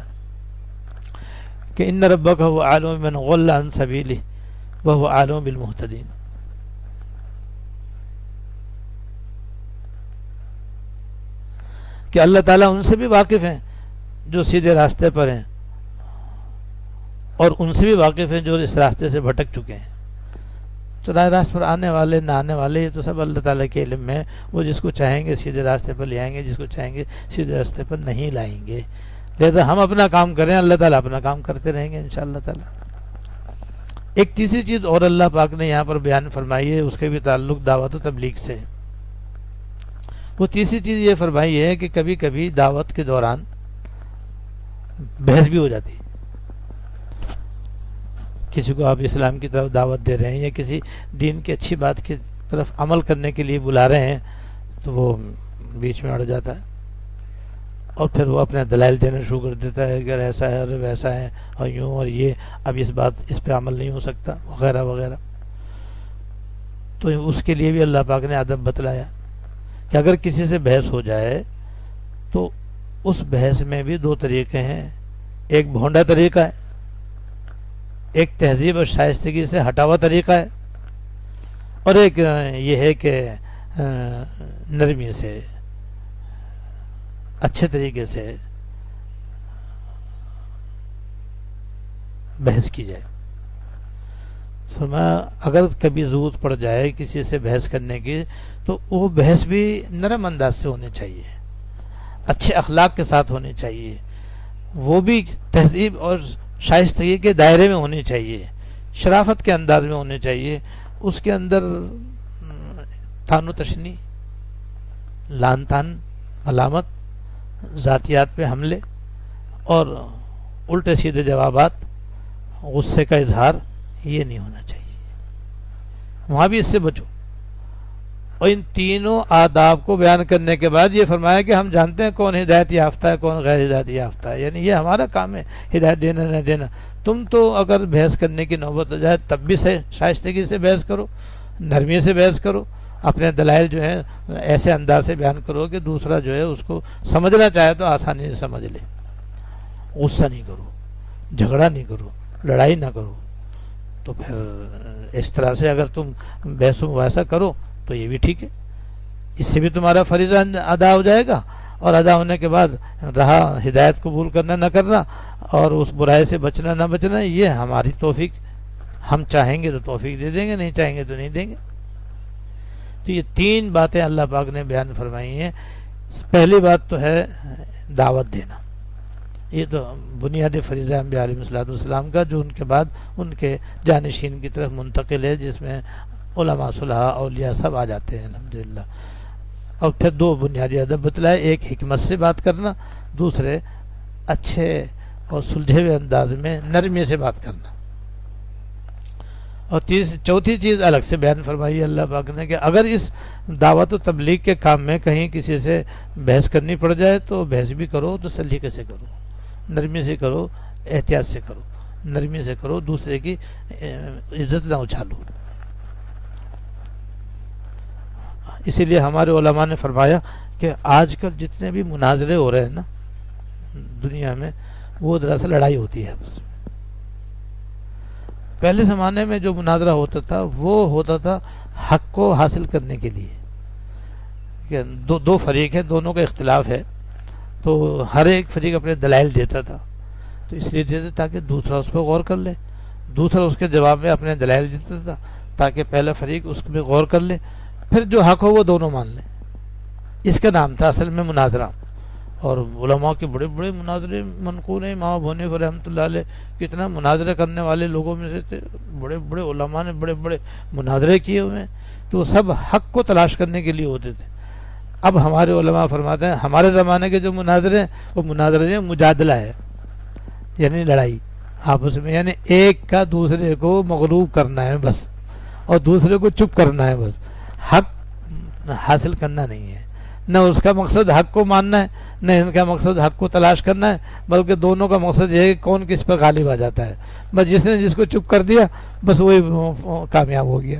کہ ان ربک هو اعلم بمن ضل عن سبیلہ وهو اعلم بالمہتدین. کہ اللہ تعالیٰ ان سے بھی واقف ہیں جو سیدھے راستے پر ہیں، اور ان سے بھی واقف ہیں جو اس راستے سے بھٹک چکے ہیں. تو راہ راست پر آنے والے نہ آنے والے یہ تو سب اللہ تعالیٰ کے علم میں. وہ جس کو چاہیں گے سیدھے راستے پر لے آئیں گے، جس کو چاہیں گے سیدھے راستے پر نہیں لائیں گے. لہذا ہم اپنا کام کریں، اللہ تعالیٰ اپنا کام کرتے رہیں گے انشاءاللہ تعالیٰ. ایک تیسری چیز اور اللہ پاک نے یہاں پر بیان فرمائی ہے، اس کے بھی تعلق دعوت و تبلیغ سے. وہ تیسری چیز یہ فرمائی ہے کہ کبھی کبھی دعوت کے دوران بحث بھی ہو جاتی. کسی کو آپ اسلام کی طرف دعوت دے رہے ہیں یا کسی دین کی اچھی بات کی طرف عمل کرنے کے لیے بلا رہے ہیں تو وہ بیچ میں اڑ جاتا ہے اور پھر وہ اپنے دلائل دینا شروع کر دیتا ہے کہ ایسا ہے اور ویسا ہے اور یوں اور یہ، اب اس پہ عمل نہیں ہو سکتا وغیرہ وغیرہ. تو اس کے لیے بھی اللہ پاک نے ادب بتلایا کہ اگر کسی سے بحث ہو جائے تو اس بحث میں بھی دو طریقے ہیں. ایک بھونڈا طریقہ ہے, ایک تہذیب اور شائستگی سے ہٹا ہوا طریقہ ہے, اور ایک یہ ہے کہ نرمی سے اچھے طریقے سے بحث کی جائے. فرمایا اگر کبھی ضرورت پڑ جائے کسی سے بحث کرنے کی تو وہ بحث بھی نرم انداز سے ہونی چاہیے, اچھے اخلاق کے ساتھ ہونی چاہیے, وہ بھی تہذیب اور شائستگی کے دائرے میں ہونی چاہیے, شرافت کے انداز میں ہونی چاہیے. اس کے اندر تان و تشنی, لان تان, ملامت, ذاتیات پہ حملے اور الٹے سیدھے جوابات, غصے کا اظہار, یہ نہیں ہونا چاہیے. وہاں بھی اس سے بچو. اور ان تینوں آداب کو بیان کرنے کے بعد یہ فرمایا کہ ہم جانتے ہیں کون ہدایت یافتہ ہے کون غیر ہدایت یافتہ ہے, یعنی یہ ہمارا کام ہے ہدایت دینا نہ دینا. تم تو اگر بحث کرنے کی نوبت آ جائے تب بھی شائستگی سے بحث کرو, نرمی سے بحث کرو, اپنے دلائل جو ہیں ایسے انداز سے بیان کرو کہ دوسرا جو ہے اس کو سمجھنا چاہے تو آسانی سے سمجھ لے. غصہ نہیں کرو, جھگڑا نہیں کرو, لڑائی نہ کرو. تو پھر اس طرح سے اگر تم بحث و مباحثہ کرو تو یہ بھی ٹھیک ہے, اس سے بھی تمہارا فریضہ ادا ہو جائے گا, اور ادا ہونے کے بعد رہا ہدایت قبول کرنا نہ کرنا اور اس برائی سے بچنا نہ بچنا, یہ ہماری توفیق. ہم چاہیں گے تو توفیق دے دیں گے, نہیں چاہیں گے تو نہیں دیں گے. تو یہ تین باتیں اللہ پاک نے بیان فرمائی ہیں. پہلی بات تو ہے دعوت دینا, یہ تو بنیادی فریضہ انبیاء علیہ السلام کا جو ان کے بعد ان کے جانشین کی طرف منتقل ہے, جس میں علماء صلحاء اولیاء سب آ جاتے ہیں الحمدللہ. اور پھر دو بنیادی ادب بتلائے, ایک حکمت سے بات کرنا, دوسرے اچھے اور سلجھے ہوئے انداز میں نرمی سے بات کرنا. اور چوتھی چیز الگ سے بیان فرمائی اللہ پاک نے کہ اگر اس دعوت و تبلیغ کے کام میں کہیں کسی سے بحث کرنی پڑ جائے تو بحث بھی کرو تو سلیقے سے کرو, نرمی سے کرو, احتیاط سے کرو, نرمی سے کرو, دوسرے کی عزت نہ اچھالو. اسی لیے ہمارے علماء نے فرمایا کہ آج کل جتنے بھی مناظرے ہو رہے ہیں نا دنیا میں, وہ دراصل لڑائی ہوتی ہے. بس پہلے زمانے میں جو مناظرہ ہوتا تھا وہ ہوتا تھا حق کو حاصل کرنے کے لیے, کہ دو فریق ہیں, دونوں کا اختلاف ہے, تو ہر ایک فریق اپنے دلائل دیتا تھا. تو اس لیے دیتے تاکہ دوسرا اس پہ غور کر لے, دوسرا اس کے جواب میں اپنے دلائل دیتا تھا تاکہ پہلا فریق اس پہ غور کر لے, پھر جو حق ہو وہ دونوں مان لیں. اس کا نام تھا اصل میں مناظرہ. اور علماء کے بڑے بڑے مناظرے منقول ہیں. امام ابو حنیفہ رحمۃ اللہ علیہ کتنا مناظرہ کرنے والے لوگوں میں سے تھے, بڑے بڑے علماء نے بڑے بڑے مناظرے کیے ہوئے ہیں. تو وہ سب حق کو تلاش کرنے کے لیے ہوتے تھے. اب ہمارے علماء فرماتے ہیں ہمارے زمانے کے جو مناظرے ہیں وہ مناظرے ہیں مجادلہ ہے, یعنی لڑائی آپس میں, یعنی ایک کا دوسرے کو مغلوب کرنا ہے بس, اور دوسرے کو چپ کرنا ہے بس, حق حاصل کرنا نہیں ہے. نہ اس کا مقصد حق کو ماننا ہے, نہ ان کا مقصد حق کو تلاش کرنا ہے, بلکہ دونوں کا مقصد یہ ہے کہ کون کس پر غالب آ جاتا ہے. بس جس نے جس کو چپ کر دیا بس وہی کامیاب ہو گیا.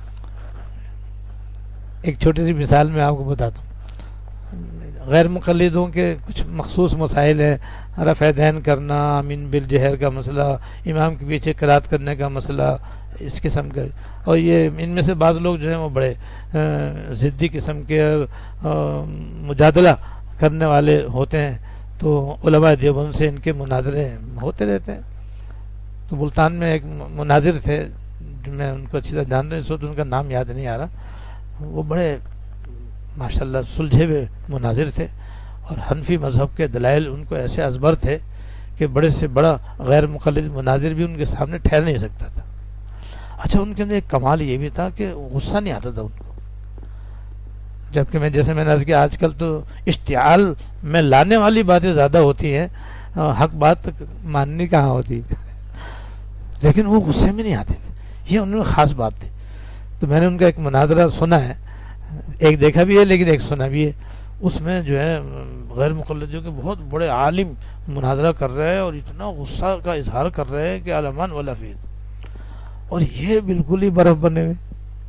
ایک چھوٹی سی مثال میں آپ کو بتاتا ہوں. غیر مقلدوں کے کچھ مخصوص مسائل ہیں, رفع دین کرنا, آمین بالجہر کا مسئلہ, امام کے پیچھے قرات کرنے کا مسئلہ, اس قسم کا. اور یہ ان میں سے بعض لوگ جو ہیں وہ بڑے ضدی قسم کے مجادلہ کرنے والے ہوتے ہیں. تو علماء دیوبند سے ان کے مناظرے ہوتے رہتے ہیں. تو ملتان میں ایک مناظر تھے, میں ان کو اچھی طرح جانتا ہوں, اس وقت ان کا نام یاد نہیں آ رہا. وہ بڑے ماشاءاللہ سلجھے ہوئے مناظر تھے, اور حنفی مذہب کے دلائل ان کو ایسے ازبر تھے کہ بڑے سے بڑا غیر مقلد مناظر بھی ان کے سامنے ٹھہر نہیں سکتا تھا. اچھا, ان کے اندر ایک کمال یہ بھی تھا کہ غصہ نہیں آتا تھا ان کو. جبکہ میں نے عرض کیا آج کل تو اشتعال میں لانے والی باتیں زیادہ ہوتی ہیں, حق بات ماننی کہاں ہوتی, لیکن وہ غصے میں نہیں آتے تھے. یہ ان میں خاص بات تھی. تو میں نے ان کا ایک مناظرہ سنا ہے, ایک دیکھا بھی ہے لیکن ایک سنا بھی ہے. اس میں جو ہے غیر مقلدوں کے بہت بڑے عالم مناظرہ کر رہے ہیں اور اتنا غصہ کا اظہار کر رہے ہیں کہ علمان ولا فیض, اور یہ بالکل ہی برف بنے ہوئے.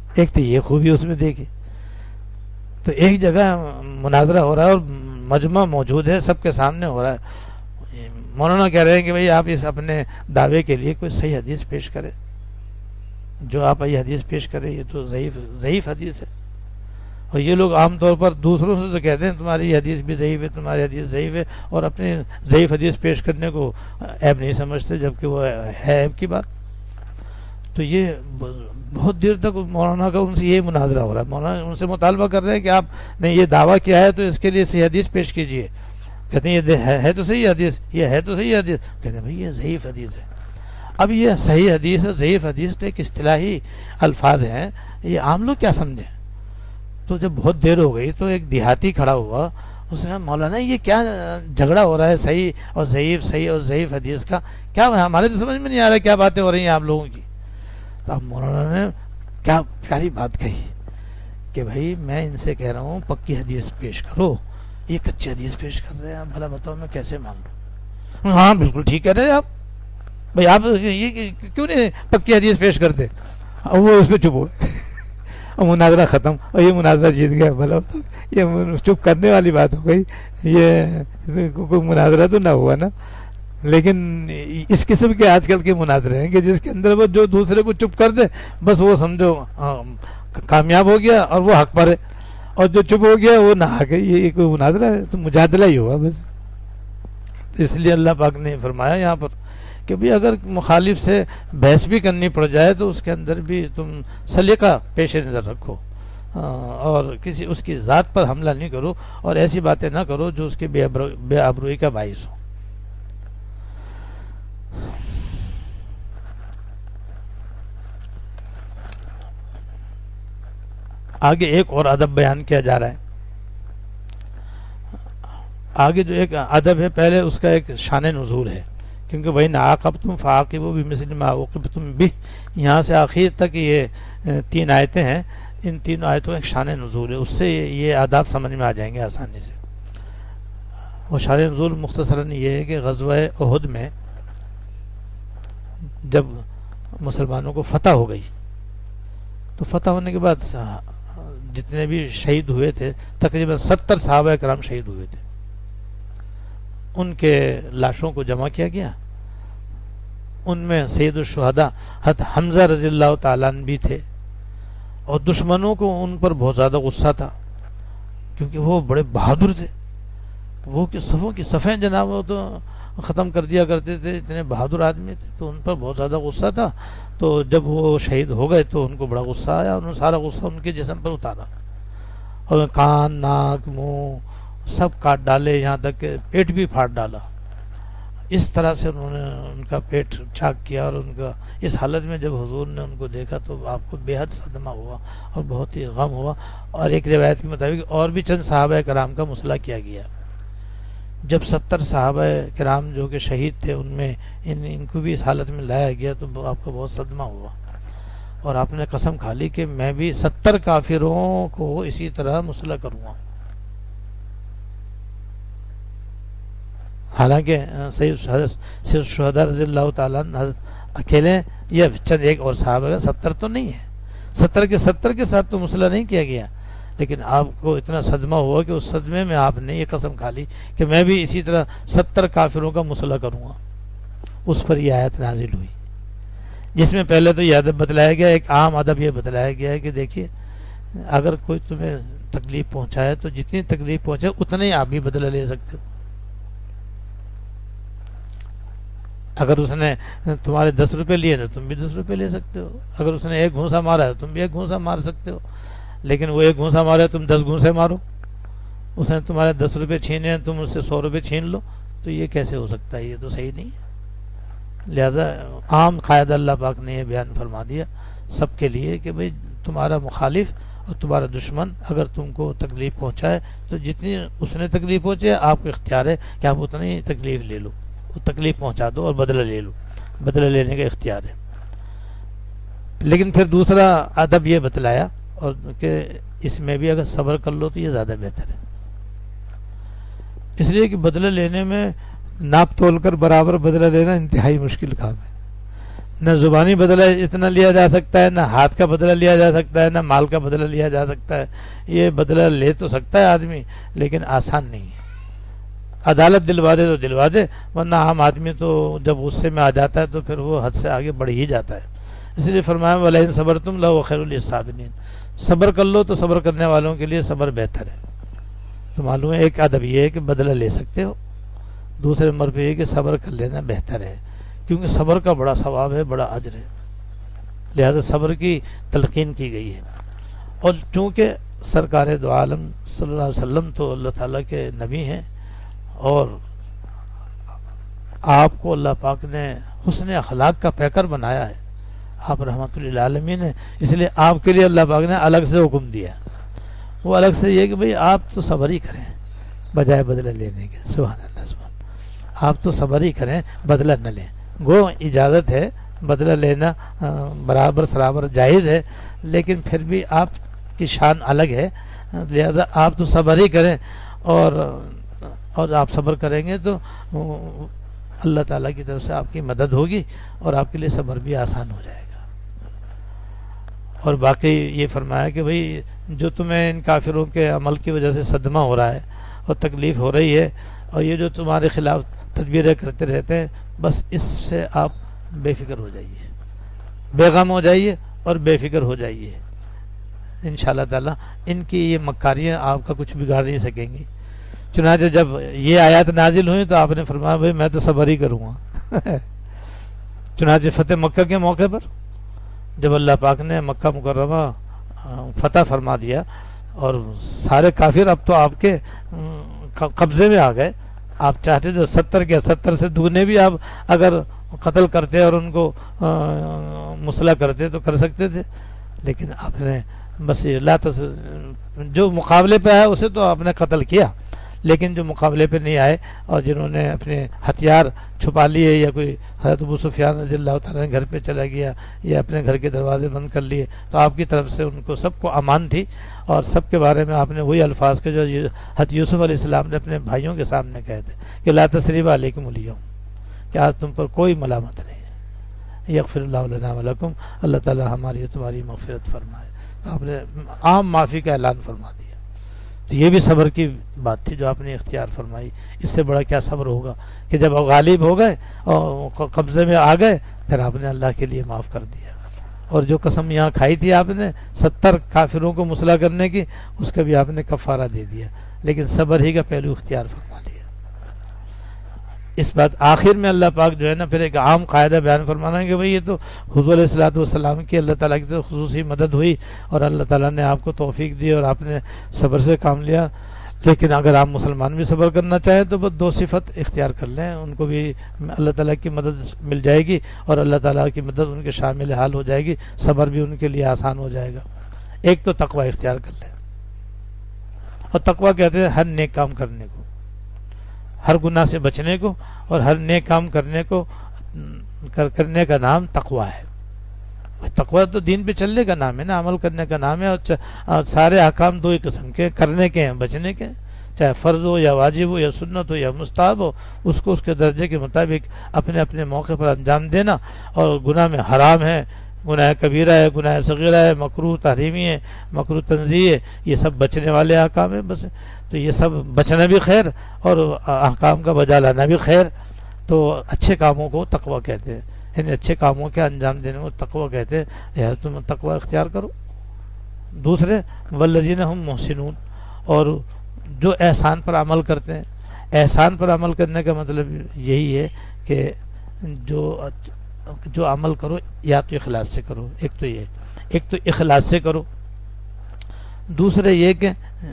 ایک تو یہ خوبی اس میں دیکھی. تو ایک جگہ مناظرہ ہو رہا ہے اور مجمع موجود ہے، سب کے سامنے ہو رہا ہے. مولانا کہہ رہے ہیں کہ بھئی آپ اس اپنے دعوے کے لیے کوئی صحیح حدیث پیش کریں. جو آپ یہ حدیث پیش کریں یہ تو ضعیف حدیث ہے. اور یہ لوگ عام طور پر دوسروں سے تو کہتے ہیں تمہاری حدیث بھی ضعیف ہے، تمہاری حدیث ضعیف ہے، اور اپنی ضعیف حدیث پیش کرنے کو عیب نہیں سمجھتے، جبکہ وہ ہے عیب کی بات. تو یہ بہت دیر تک مولانا کا ان سے یہ مناظرہ ہو رہا ہے. مولانا ان سے مطالبہ کر رہے ہیں کہ آپ نے یہ دعویٰ کیا ہے تو اس کے لیے صحیح حدیث پیش کیجئے. کہتے ہیں یہ ہے تو صحیح حدیث، یہ ہے تو صحیح حدیث. کہتے ہیں بھائی یہ ضعیف حدیث ہے. اب یہ صحیح حدیث اور ضعیف حدیث تو ایک اصطلاحی الفاظ ہیں، یہ عام لوگ کیا سمجھیں. تو جب بہت دیر ہو گئی تو ایک دیہاتی کھڑا ہوا، اس نے کہا مولانا یہ کیا جھگڑا ہو رہا ہے صحیح اور ضعیف، صحیح اور ضعیف حدیث کا، کیا ہمارے تو سمجھ میں نہیں آ رہا کیا باتیں ہو رہی ہیں آپ لوگوں کی. تو اب مولانا نے کیا پیاری بات کہی کہ بھائی میں ان سے کہہ رہا ہوں پکی حدیث پیش کرو، یہ کچی حدیث پیش کر رہے ہیں، بھلا بتاؤ میں کیسے مان لوں. ہاں بالکل ٹھیک کہہ رہے ہیں آپ، بھائی آپ یہ کیوں نہیں پکی حدیث پیش کرتے. اور وہ اس پہ چپ ہوئے اور مناظرہ ختم، اور یہ مناظرہ جیت گیا. بھلا یہ چپ کرنے والی بات ہو گئی، یہ کوئی مناظرہ تو نہ ہوا نا. لیکن اس قسم کے آج کل کے مناظرے ہیں کہ جس کے اندر وہ جو دوسرے کو چپ کر دے بس وہ سمجھو کامیاب ہو گیا اور وہ حق پر ہے، اور جو چپ ہو گیا وہ نہ حق ہے. یہ کوئی مناظرہ ہے؟ تو مجادلہ ہی ہوا بس. اس لیے اللہ پاک نے فرمایا یہاں پر کہ بھی اگر مخالف سے بحث بھی کرنی پڑ جائے تو اس کے اندر بھی تم سلیقہ پیش نظر رکھو، اور کسی اس کی ذات پر حملہ نہیں کرو، اور ایسی باتیں نہ کرو جو اس کے بے آبروئی کا باعث ہو. آگے ایک اور ادب بیان کیا جا رہا ہے. آگے جو ایک ادب ہے، پہلے اس کا ایک شان نزول ہے، کیونکہ وَإِنْ عَاقَبْتُمْ فَعَاقِبُوا بِمِثْلِ مَا عُوقِبْتُمْ بِهِ. یہاں سے آخر تک یہ 3 آیتیں ہیں. ان 3 آیتوں ایک شان نزول ہے، اس سے یہ آداب سمجھ میں آ جائیں گے آسانی سے. وہ شان نزول مختصراً یہ ہے کہ غزوہ احد میں جب مسلمانوں کو فتح ہو گئی تو فتح ہونے کے بعد جتنے بھی شہید ہوئے تھے تقریباً 70 صحابہ کرام شہید ہوئے تھے. ان کے لاشوں کو جمع کیا گیا. ان میں سید الشہداء حضرت حمزہ رضی اللہ تعالیٰ عنہ بھی تھے، اور دشمنوں کو ان پر بہت زیادہ غصہ تھا کیونکہ وہ بڑے بہادر تھے. وہ کہ صفوں کی صفیں جناب وہ تو ختم کر دیا کرتے تھے، اتنے بہادر آدمی تھے. تو ان پر بہت زیادہ غصہ تھا. تو جب وہ شہید ہو گئے تو ان کو بڑا غصہ آیا. انہوں نے سارا غصہ ان کے جسم پر اتارا اور کان، ناک، منہ سب کاٹ ڈالے، یہاں تک کہ پیٹ بھی پھاڑ ڈالا. اس طرح سے انہوں نے ان کا پیٹ چاک کیا. اور ان کا اس حالت میں جب حضور نے ان کو دیکھا تو آپ کو بے حد صدمہ ہوا اور بہت ہی غم ہوا. اور ایک روایت کے مطابق اور بھی چند صحابہ کرام کا مسئلہ کیا گیا. جب 70 صحابہ کرام جو کہ شہید تھے ان میں ان کو بھی اس حالت میں لایا گیا تو آپ کو بہت صدمہ ہوا، اور آپ نے قسم کھا لی کہ میں بھی 70 کافروں کو اسی طرح مسلح کروں گا. حالانکہ سید الشہداء رضی اللہ تعالیٰ اکیلے یا چند ایک اور صحابہ 70 تو نہیں ہے، 70 کے ساتھ تو مسلح نہیں کیا گیا. لیکن آپ کو اتنا صدمہ ہوا کہ اس صدمے میں آپ نے یہ قسم کھا لی کہ میں بھی اسی طرح 70 کافروں کا مسلح کروں گا. اس پر یہ آیت نازل ہوئی جس میں پہلے تو یہ ادب بتلایا گیا. ایک عام ادب یہ بتلایا گیا ہے کہ دیکھیے اگر کوئی تمہیں تکلیف پہنچائے تو جتنی تکلیف پہنچے اتنا ہی آپ بھی بدلہ لے سکتے ہو. اگر اس نے تمہارے 10 روپے لیے تو تم بھی 10 روپے لے سکتے ہو. اگر اس نے ایک گھونسا مارا ہے تو تم بھی ایک گھونسا مار سکتے ہو. لیکن وہ ایک گھونسا مارے تم 10 گھونسے مارو. اس نے تمہارے 10 روپے چھینے ہیں تم اس سے 100 روپے چھین لو، تو یہ کیسے ہو سکتا ہے؟ یہ تو صحیح نہیں ہے. لہذا عام قاعدہ اللہ پاک نے یہ بیان فرما دیا سب کے لیے کہ بھئی تمہارا مخالف اور تمہارا دشمن اگر تم کو تکلیف پہنچائے تو جتنی اس نے تکلیف پہنچے آپ کو اختیار ہے کہ آپ اتنی تکلیف لے لو، تکلیف پہنچا دو اور بدلہ لے لو. بدلہ لینے کا اختیار ہے. لیکن پھر دوسرا ادب یہ بتلایا اور کہ اس میں بھی اگر صبر کر لو تو یہ زیادہ بہتر ہے. اس لیے کہ بدلہ لینے میں ناپ تول کر برابر بدلہ لینا انتہائی مشکل کام ہے. نہ زبانی بدلہ اتنا لیا جا سکتا ہے، نہ ہاتھ کا بدلہ لیا جا سکتا ہے، نہ مال کا بدلہ لیا جا سکتا ہے. یہ بدلہ لے تو سکتا ہے آدمی، لیکن آسان نہیں ہے. عدالت دلوا دے تو دلوا دے، ورنہ عام آدمی تو جب غصے میں آ جاتا ہے تو پھر وہ حد سے آگے بڑھ ہی جاتا ہے. اس لیے فرمایا وَلَئِن صَبَرْتُمْ لَهُوَ خَيْرٌ لِّلصَّابِرِينَ. صبر کر لو تو صبر کرنے والوں کے لیے صبر بہتر ہے. تو معلوم ہے ایک ادب یہ ہے کہ بدلہ لے سکتے ہو، دوسرے نمبر پہ یہ کہ صبر کر لینا بہتر ہے، کیونکہ صبر کا بڑا ثواب ہے، بڑا اجر ہے. لہذا صبر کی تلقین کی گئی ہے. اور چونکہ سرکار دو عالم صلی اللہ علیہ وسلم تو اللہ تعالیٰ کے نبی ہیں، اور آپ کو اللہ پاک نے حسن اخلاق کا پیکر بنایا ہے، آپ رحمت للعالمین ہیں، اس لیے آپ کے لیے اللہ پاک نے الگ سے حکم دیا. وہ الگ سے یہ کہ بھئی آپ تو صبر ہی کریں بجائے بدلہ لینے کے. سبحان اللہ سبحان. آپ تو صبر ہی کریں، بدلہ نہ لیں. گو اجازت ہے، بدلہ لینا برابر سرابر جائز ہے، لیکن پھر بھی آپ کی شان الگ ہے. لہذا آپ تو صبر ہی کریں، اور آپ صبر کریں گے تو اللہ تعالیٰ کی طرف سے آپ کی مدد ہوگی اور آپ کے لیے صبر بھی آسان ہو جائے گا. اور باقی یہ فرمایا کہ بھئی جو تمہیں ان کافروں کے عمل کی وجہ سے صدمہ ہو رہا ہے اور تکلیف ہو رہی ہے، اور یہ جو تمہارے خلاف تدبیریں کرتے رہتے ہیں، بس اس سے آپ بے فکر ہو جائیے، بے غم ہو جائیے اور بے فکر ہو جائیے. انشاءاللہ تعالیٰ ان کی یہ مکاریاں آپ کا کچھ بگاڑ نہیں سکیں گی. چنانچہ جب یہ آیات نازل ہوئی تو آپ نے فرمایا بھئی میں تو صبر ہی کروں گا. چنانچہ فتح مکہ کے موقع پر جب اللہ پاک نے مکہ مکرمہ فتح فرما دیا اور سارے کافر اب تو آپ کے قبضے میں آ گئے، آپ چاہتے تو 70 کے 70 سے دگنے بھی آپ اگر قتل کرتے اور ان کو مسلح کرتے تو کر سکتے تھے، لیکن آپ نے بس جو مقابلے پہ آیا اسے تو آپ نے قتل کیا، لیکن جو مقابلے پہ نہیں آئے اور جنہوں نے اپنے ہتھیار چھپا لیے، یا کوئی حضرت ابو سفیان رضی اللہ تعالیٰ نے گھر پہ چلا گیا یا اپنے گھر کے دروازے بند کر لیے، تو آپ کی طرف سے ان کو سب کو امان تھی، اور سب کے بارے میں آپ نے وہی الفاظ کے جو حضرت یوسف علیہ السلام نے اپنے بھائیوں کے سامنے کہے تھے کہ لا تثریب علیکم الیوم، کہ آج تم پر کوئی ملامت نہیں ہے، یغفر اللہ لنا ولکم، اللہ تعالیٰ ہماری تمہاری مغفرت فرمائے. تو آپ نے عام معافی کا اعلان فرما دیا. تو یہ بھی صبر کی بات تھی جو آپ نے اختیار فرمائی. اس سے بڑا کیا صبر ہوگا کہ جب آپ غالب ہو گئے اور قبضے میں آ گئے، پھر آپ نے اللہ کے لیے معاف کر دیا. اور جو قسم یہاں کھائی تھی آپ نے 70 کافروں کو مسلح کرنے کی، اس کا بھی آپ نے کفارہ دے دیا، لیکن صبر ہی کا پہلو اختیار فرما لیا. اس بات آخر میں اللہ پاک جو ہے نا پھر ایک عام قاعدہ بیان فرمانا ہے کہ بھئی یہ تو حضور علیہ الصلوۃ والسلام کی اللہ تعالیٰ کی طرف خصوصی مدد ہوئی اور اللہ تعالیٰ نے آپ کو توفیق دی اور آپ نے صبر سے کام لیا. لیکن اگر آپ مسلمان بھی صبر کرنا چاہیں تو بس 2 صفت اختیار کر لیں، ان کو بھی اللہ تعالیٰ کی مدد مل جائے گی اور اللہ تعالیٰ کی مدد ان کے شامل حال ہو جائے گی، صبر بھی ان کے لیے آسان ہو جائے گا. ایک تو تقوی اختیار کر لیں، اور تقوی کہتے ہیں ہر نیک کام کرنے کو، ہر گناہ سے بچنے کو، اور ہر نیک کام کرنے کو کرنے کا نام تقوی ہے. تقوی تو دین پہ چلنے کا نام ہے نا، عمل کرنے کا نام ہے. اور سارے احکام 2 ہی قسم کے، کرنے کے ہیں، بچنے کے، چاہے فرض ہو یا واجب ہو یا سنت ہو یا مستحب ہو، اس کو اس کے درجے کے مطابق اپنے اپنے موقع پر انجام دینا. اور گناہ میں حرام ہے، گناہ کبیرہ ہے، گناہ صغیرہ ہے، مکروہ تحریمی ہے، مکروہ تنزیہی ہے، یہ سب بچنے والے احکام ہیں. بس تو یہ سب بچنا بھی خیر اور احکام کا بجا لانا بھی خیر. تو اچھے کاموں کو تقوی کہتے ہیں، یعنی اچھے کاموں کے انجام دینے کو تقوی کہتے ہیں. لہٰذا تم تقوی اختیار کرو. دوسرے والذین ہم محسنون، اور جو احسان پر عمل کرتے ہیں. احسان پر عمل کرنے کا مطلب یہی ہے کہ جو عمل کرو یا تو اخلاص سے کرو. ایک تو اخلاص سے کرو، دوسرے یہ کہ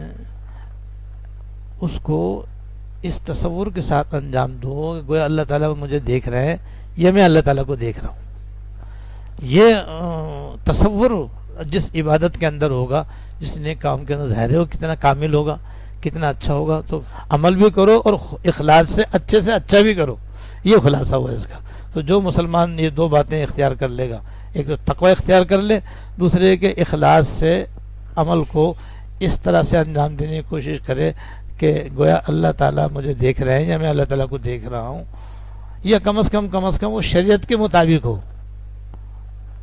اس کو اس تصور کے ساتھ انجام دو کہ گویا اللہ تعالیٰ مجھے دیکھ رہے ہیں یا میں اللہ تعالیٰ کو دیکھ رہا ہوں. یہ تصور جس عبادت کے اندر ہوگا، جس نے کام کے اندر ظاہر ہو کتنا کامل ہوگا، کتنا اچھا ہوگا. تو عمل بھی کرو اور اخلاص سے اچھے اچھا بھی کرو. یہ خلاصہ ہوا اس کا. تو جو مسلمان یہ 2 باتیں اختیار کر لے گا، ایک تو تقوی اختیار کر لے، دوسرے کہ اخلاص سے عمل کو اس طرح سے انجام دینے کی کوشش کرے کہ گویا اللہ تعالیٰ مجھے دیکھ رہے ہیں یا میں اللہ تعالیٰ کو دیکھ رہا ہوں، یا کم از کم وہ شریعت کے مطابق ہو.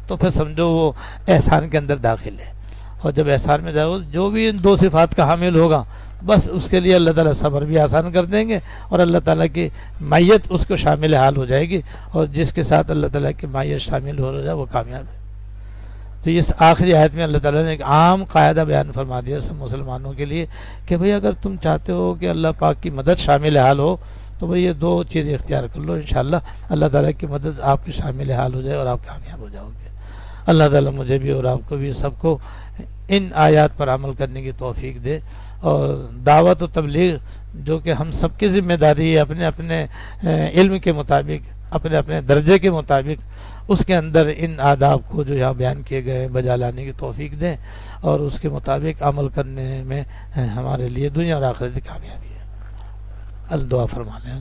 تو پھر سمجھو وہ احسان کے اندر داخل ہے. اور جب احسان میں داخل جو بھی ان 2 صفات کا حامل ہوگا بس اس کے لیے اللہ تعالیٰ صبر بھی آسان کر دیں گے اور اللہ تعالیٰ کی معیت اس کو شامل حال ہو جائے گی, اور جس کے ساتھ اللہ تعالیٰ کی معیت شامل ہو جائے وہ کامیاب ہے. تو اس آخری آیت میں اللہ تعالیٰ نے ایک عام قاعدہ بیان فرما دیا سب مسلمانوں کے لیے کہ بھئی اگر تم چاہتے ہو کہ اللہ پاک کی مدد شامل حال ہو تو بھئی یہ 2 چیزیں اختیار کر لو, انشاءاللہ اللہ تعالیٰ کی مدد آپ کے شامل حال ہو جائے اور آپ کامیاب ہو جاؤ گے. اللہ تعالیٰ مجھے بھی اور آپ کو بھی سب کو ان آیات پر عمل کرنے کی توفیق دے, اور دعوت و تبلیغ جو کہ ہم سب کی ذمہ داری ہے اپنے اپنے علم کے مطابق, اپنے اپنے درجے کے مطابق اس کے اندر ان آداب کو جو یہاں بیان کیے گئے بجا لانے کی توفیق دیں, اور اس کے مطابق عمل کرنے میں ہمارے لیے دنیا اور آخرت کی کامیابی ہے. الدعا فرما لیں.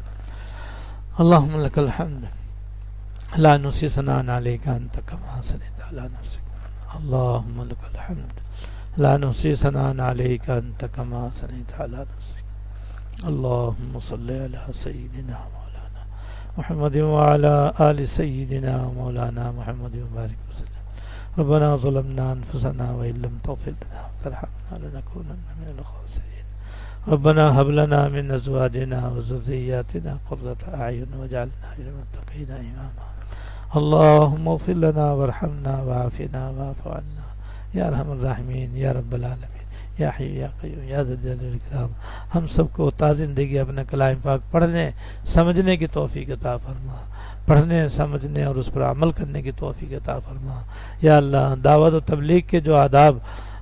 اللہم لک الحمد لا نحصی ثناء علیک انت کما اثنیت علی نفسک. اللہم لک الحمد لا نحصی ثناء علیک انت کما اثنیت علی نفسک. اللہم صلی علی سیدنا مولانا محمد وعلی آل سیدنا مولانا محمد وبارک وسلم. ربنا ظلمنا انفسنا وإن لم تغفر لنا وترحمنا لنكونن من الخاسرين. ربنا هب لنا من ازواجنا وذرياتنا قرة اعين واجعلنا للمتقين اماما. اللهم اغفر لنا وارحمنا وعافنا واعف عنا یا ارحم الراحمین یا رب العالمین یا حی یا قیوم یا ذا الجلال والاکرام. ہم سب کو تا زندگی اپنا کلام پاک پڑھنے سمجھنے کی توفیق عطا فرما, پڑھنے سمجھنے اور اس پر عمل کرنے کی توفیق عطا فرما. یا اللہ دعوت و تبلیغ کے جو آداب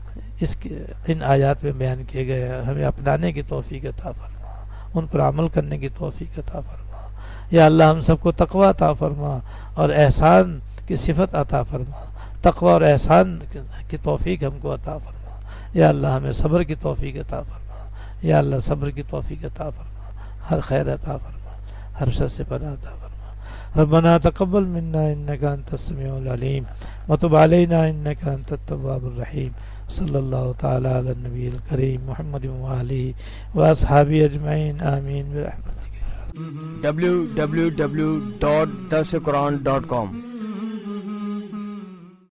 ان آیات میں بیان کیے گئے ہیں ہمیں اپنانے کی توفیق عطا فرما, ان پر عمل کرنے کی توفیق عطا فرما. یا اللہ ہم سب کو تقوی عطا فرما اور احسان کی صفت عطا فرما, تقوی اور احسان کی توفیق ہم کو عطا فرما. یا اللہ ہمیں صبر کی توفیق عطا فرما. یا اللہ صبر کی توفیق عطا فرما, ہر خیر عطا فرما, ہر شر سے پناہ عطا فرما. ربنا تقبل منا انك انت السميع العليم وتب علينا انك انت التواب الرحيم. صلی اللہ تعالی علی النبی الکریم محمد وآلہ واصحابہ اجمعین آمین برحمتک. www.darsequran.com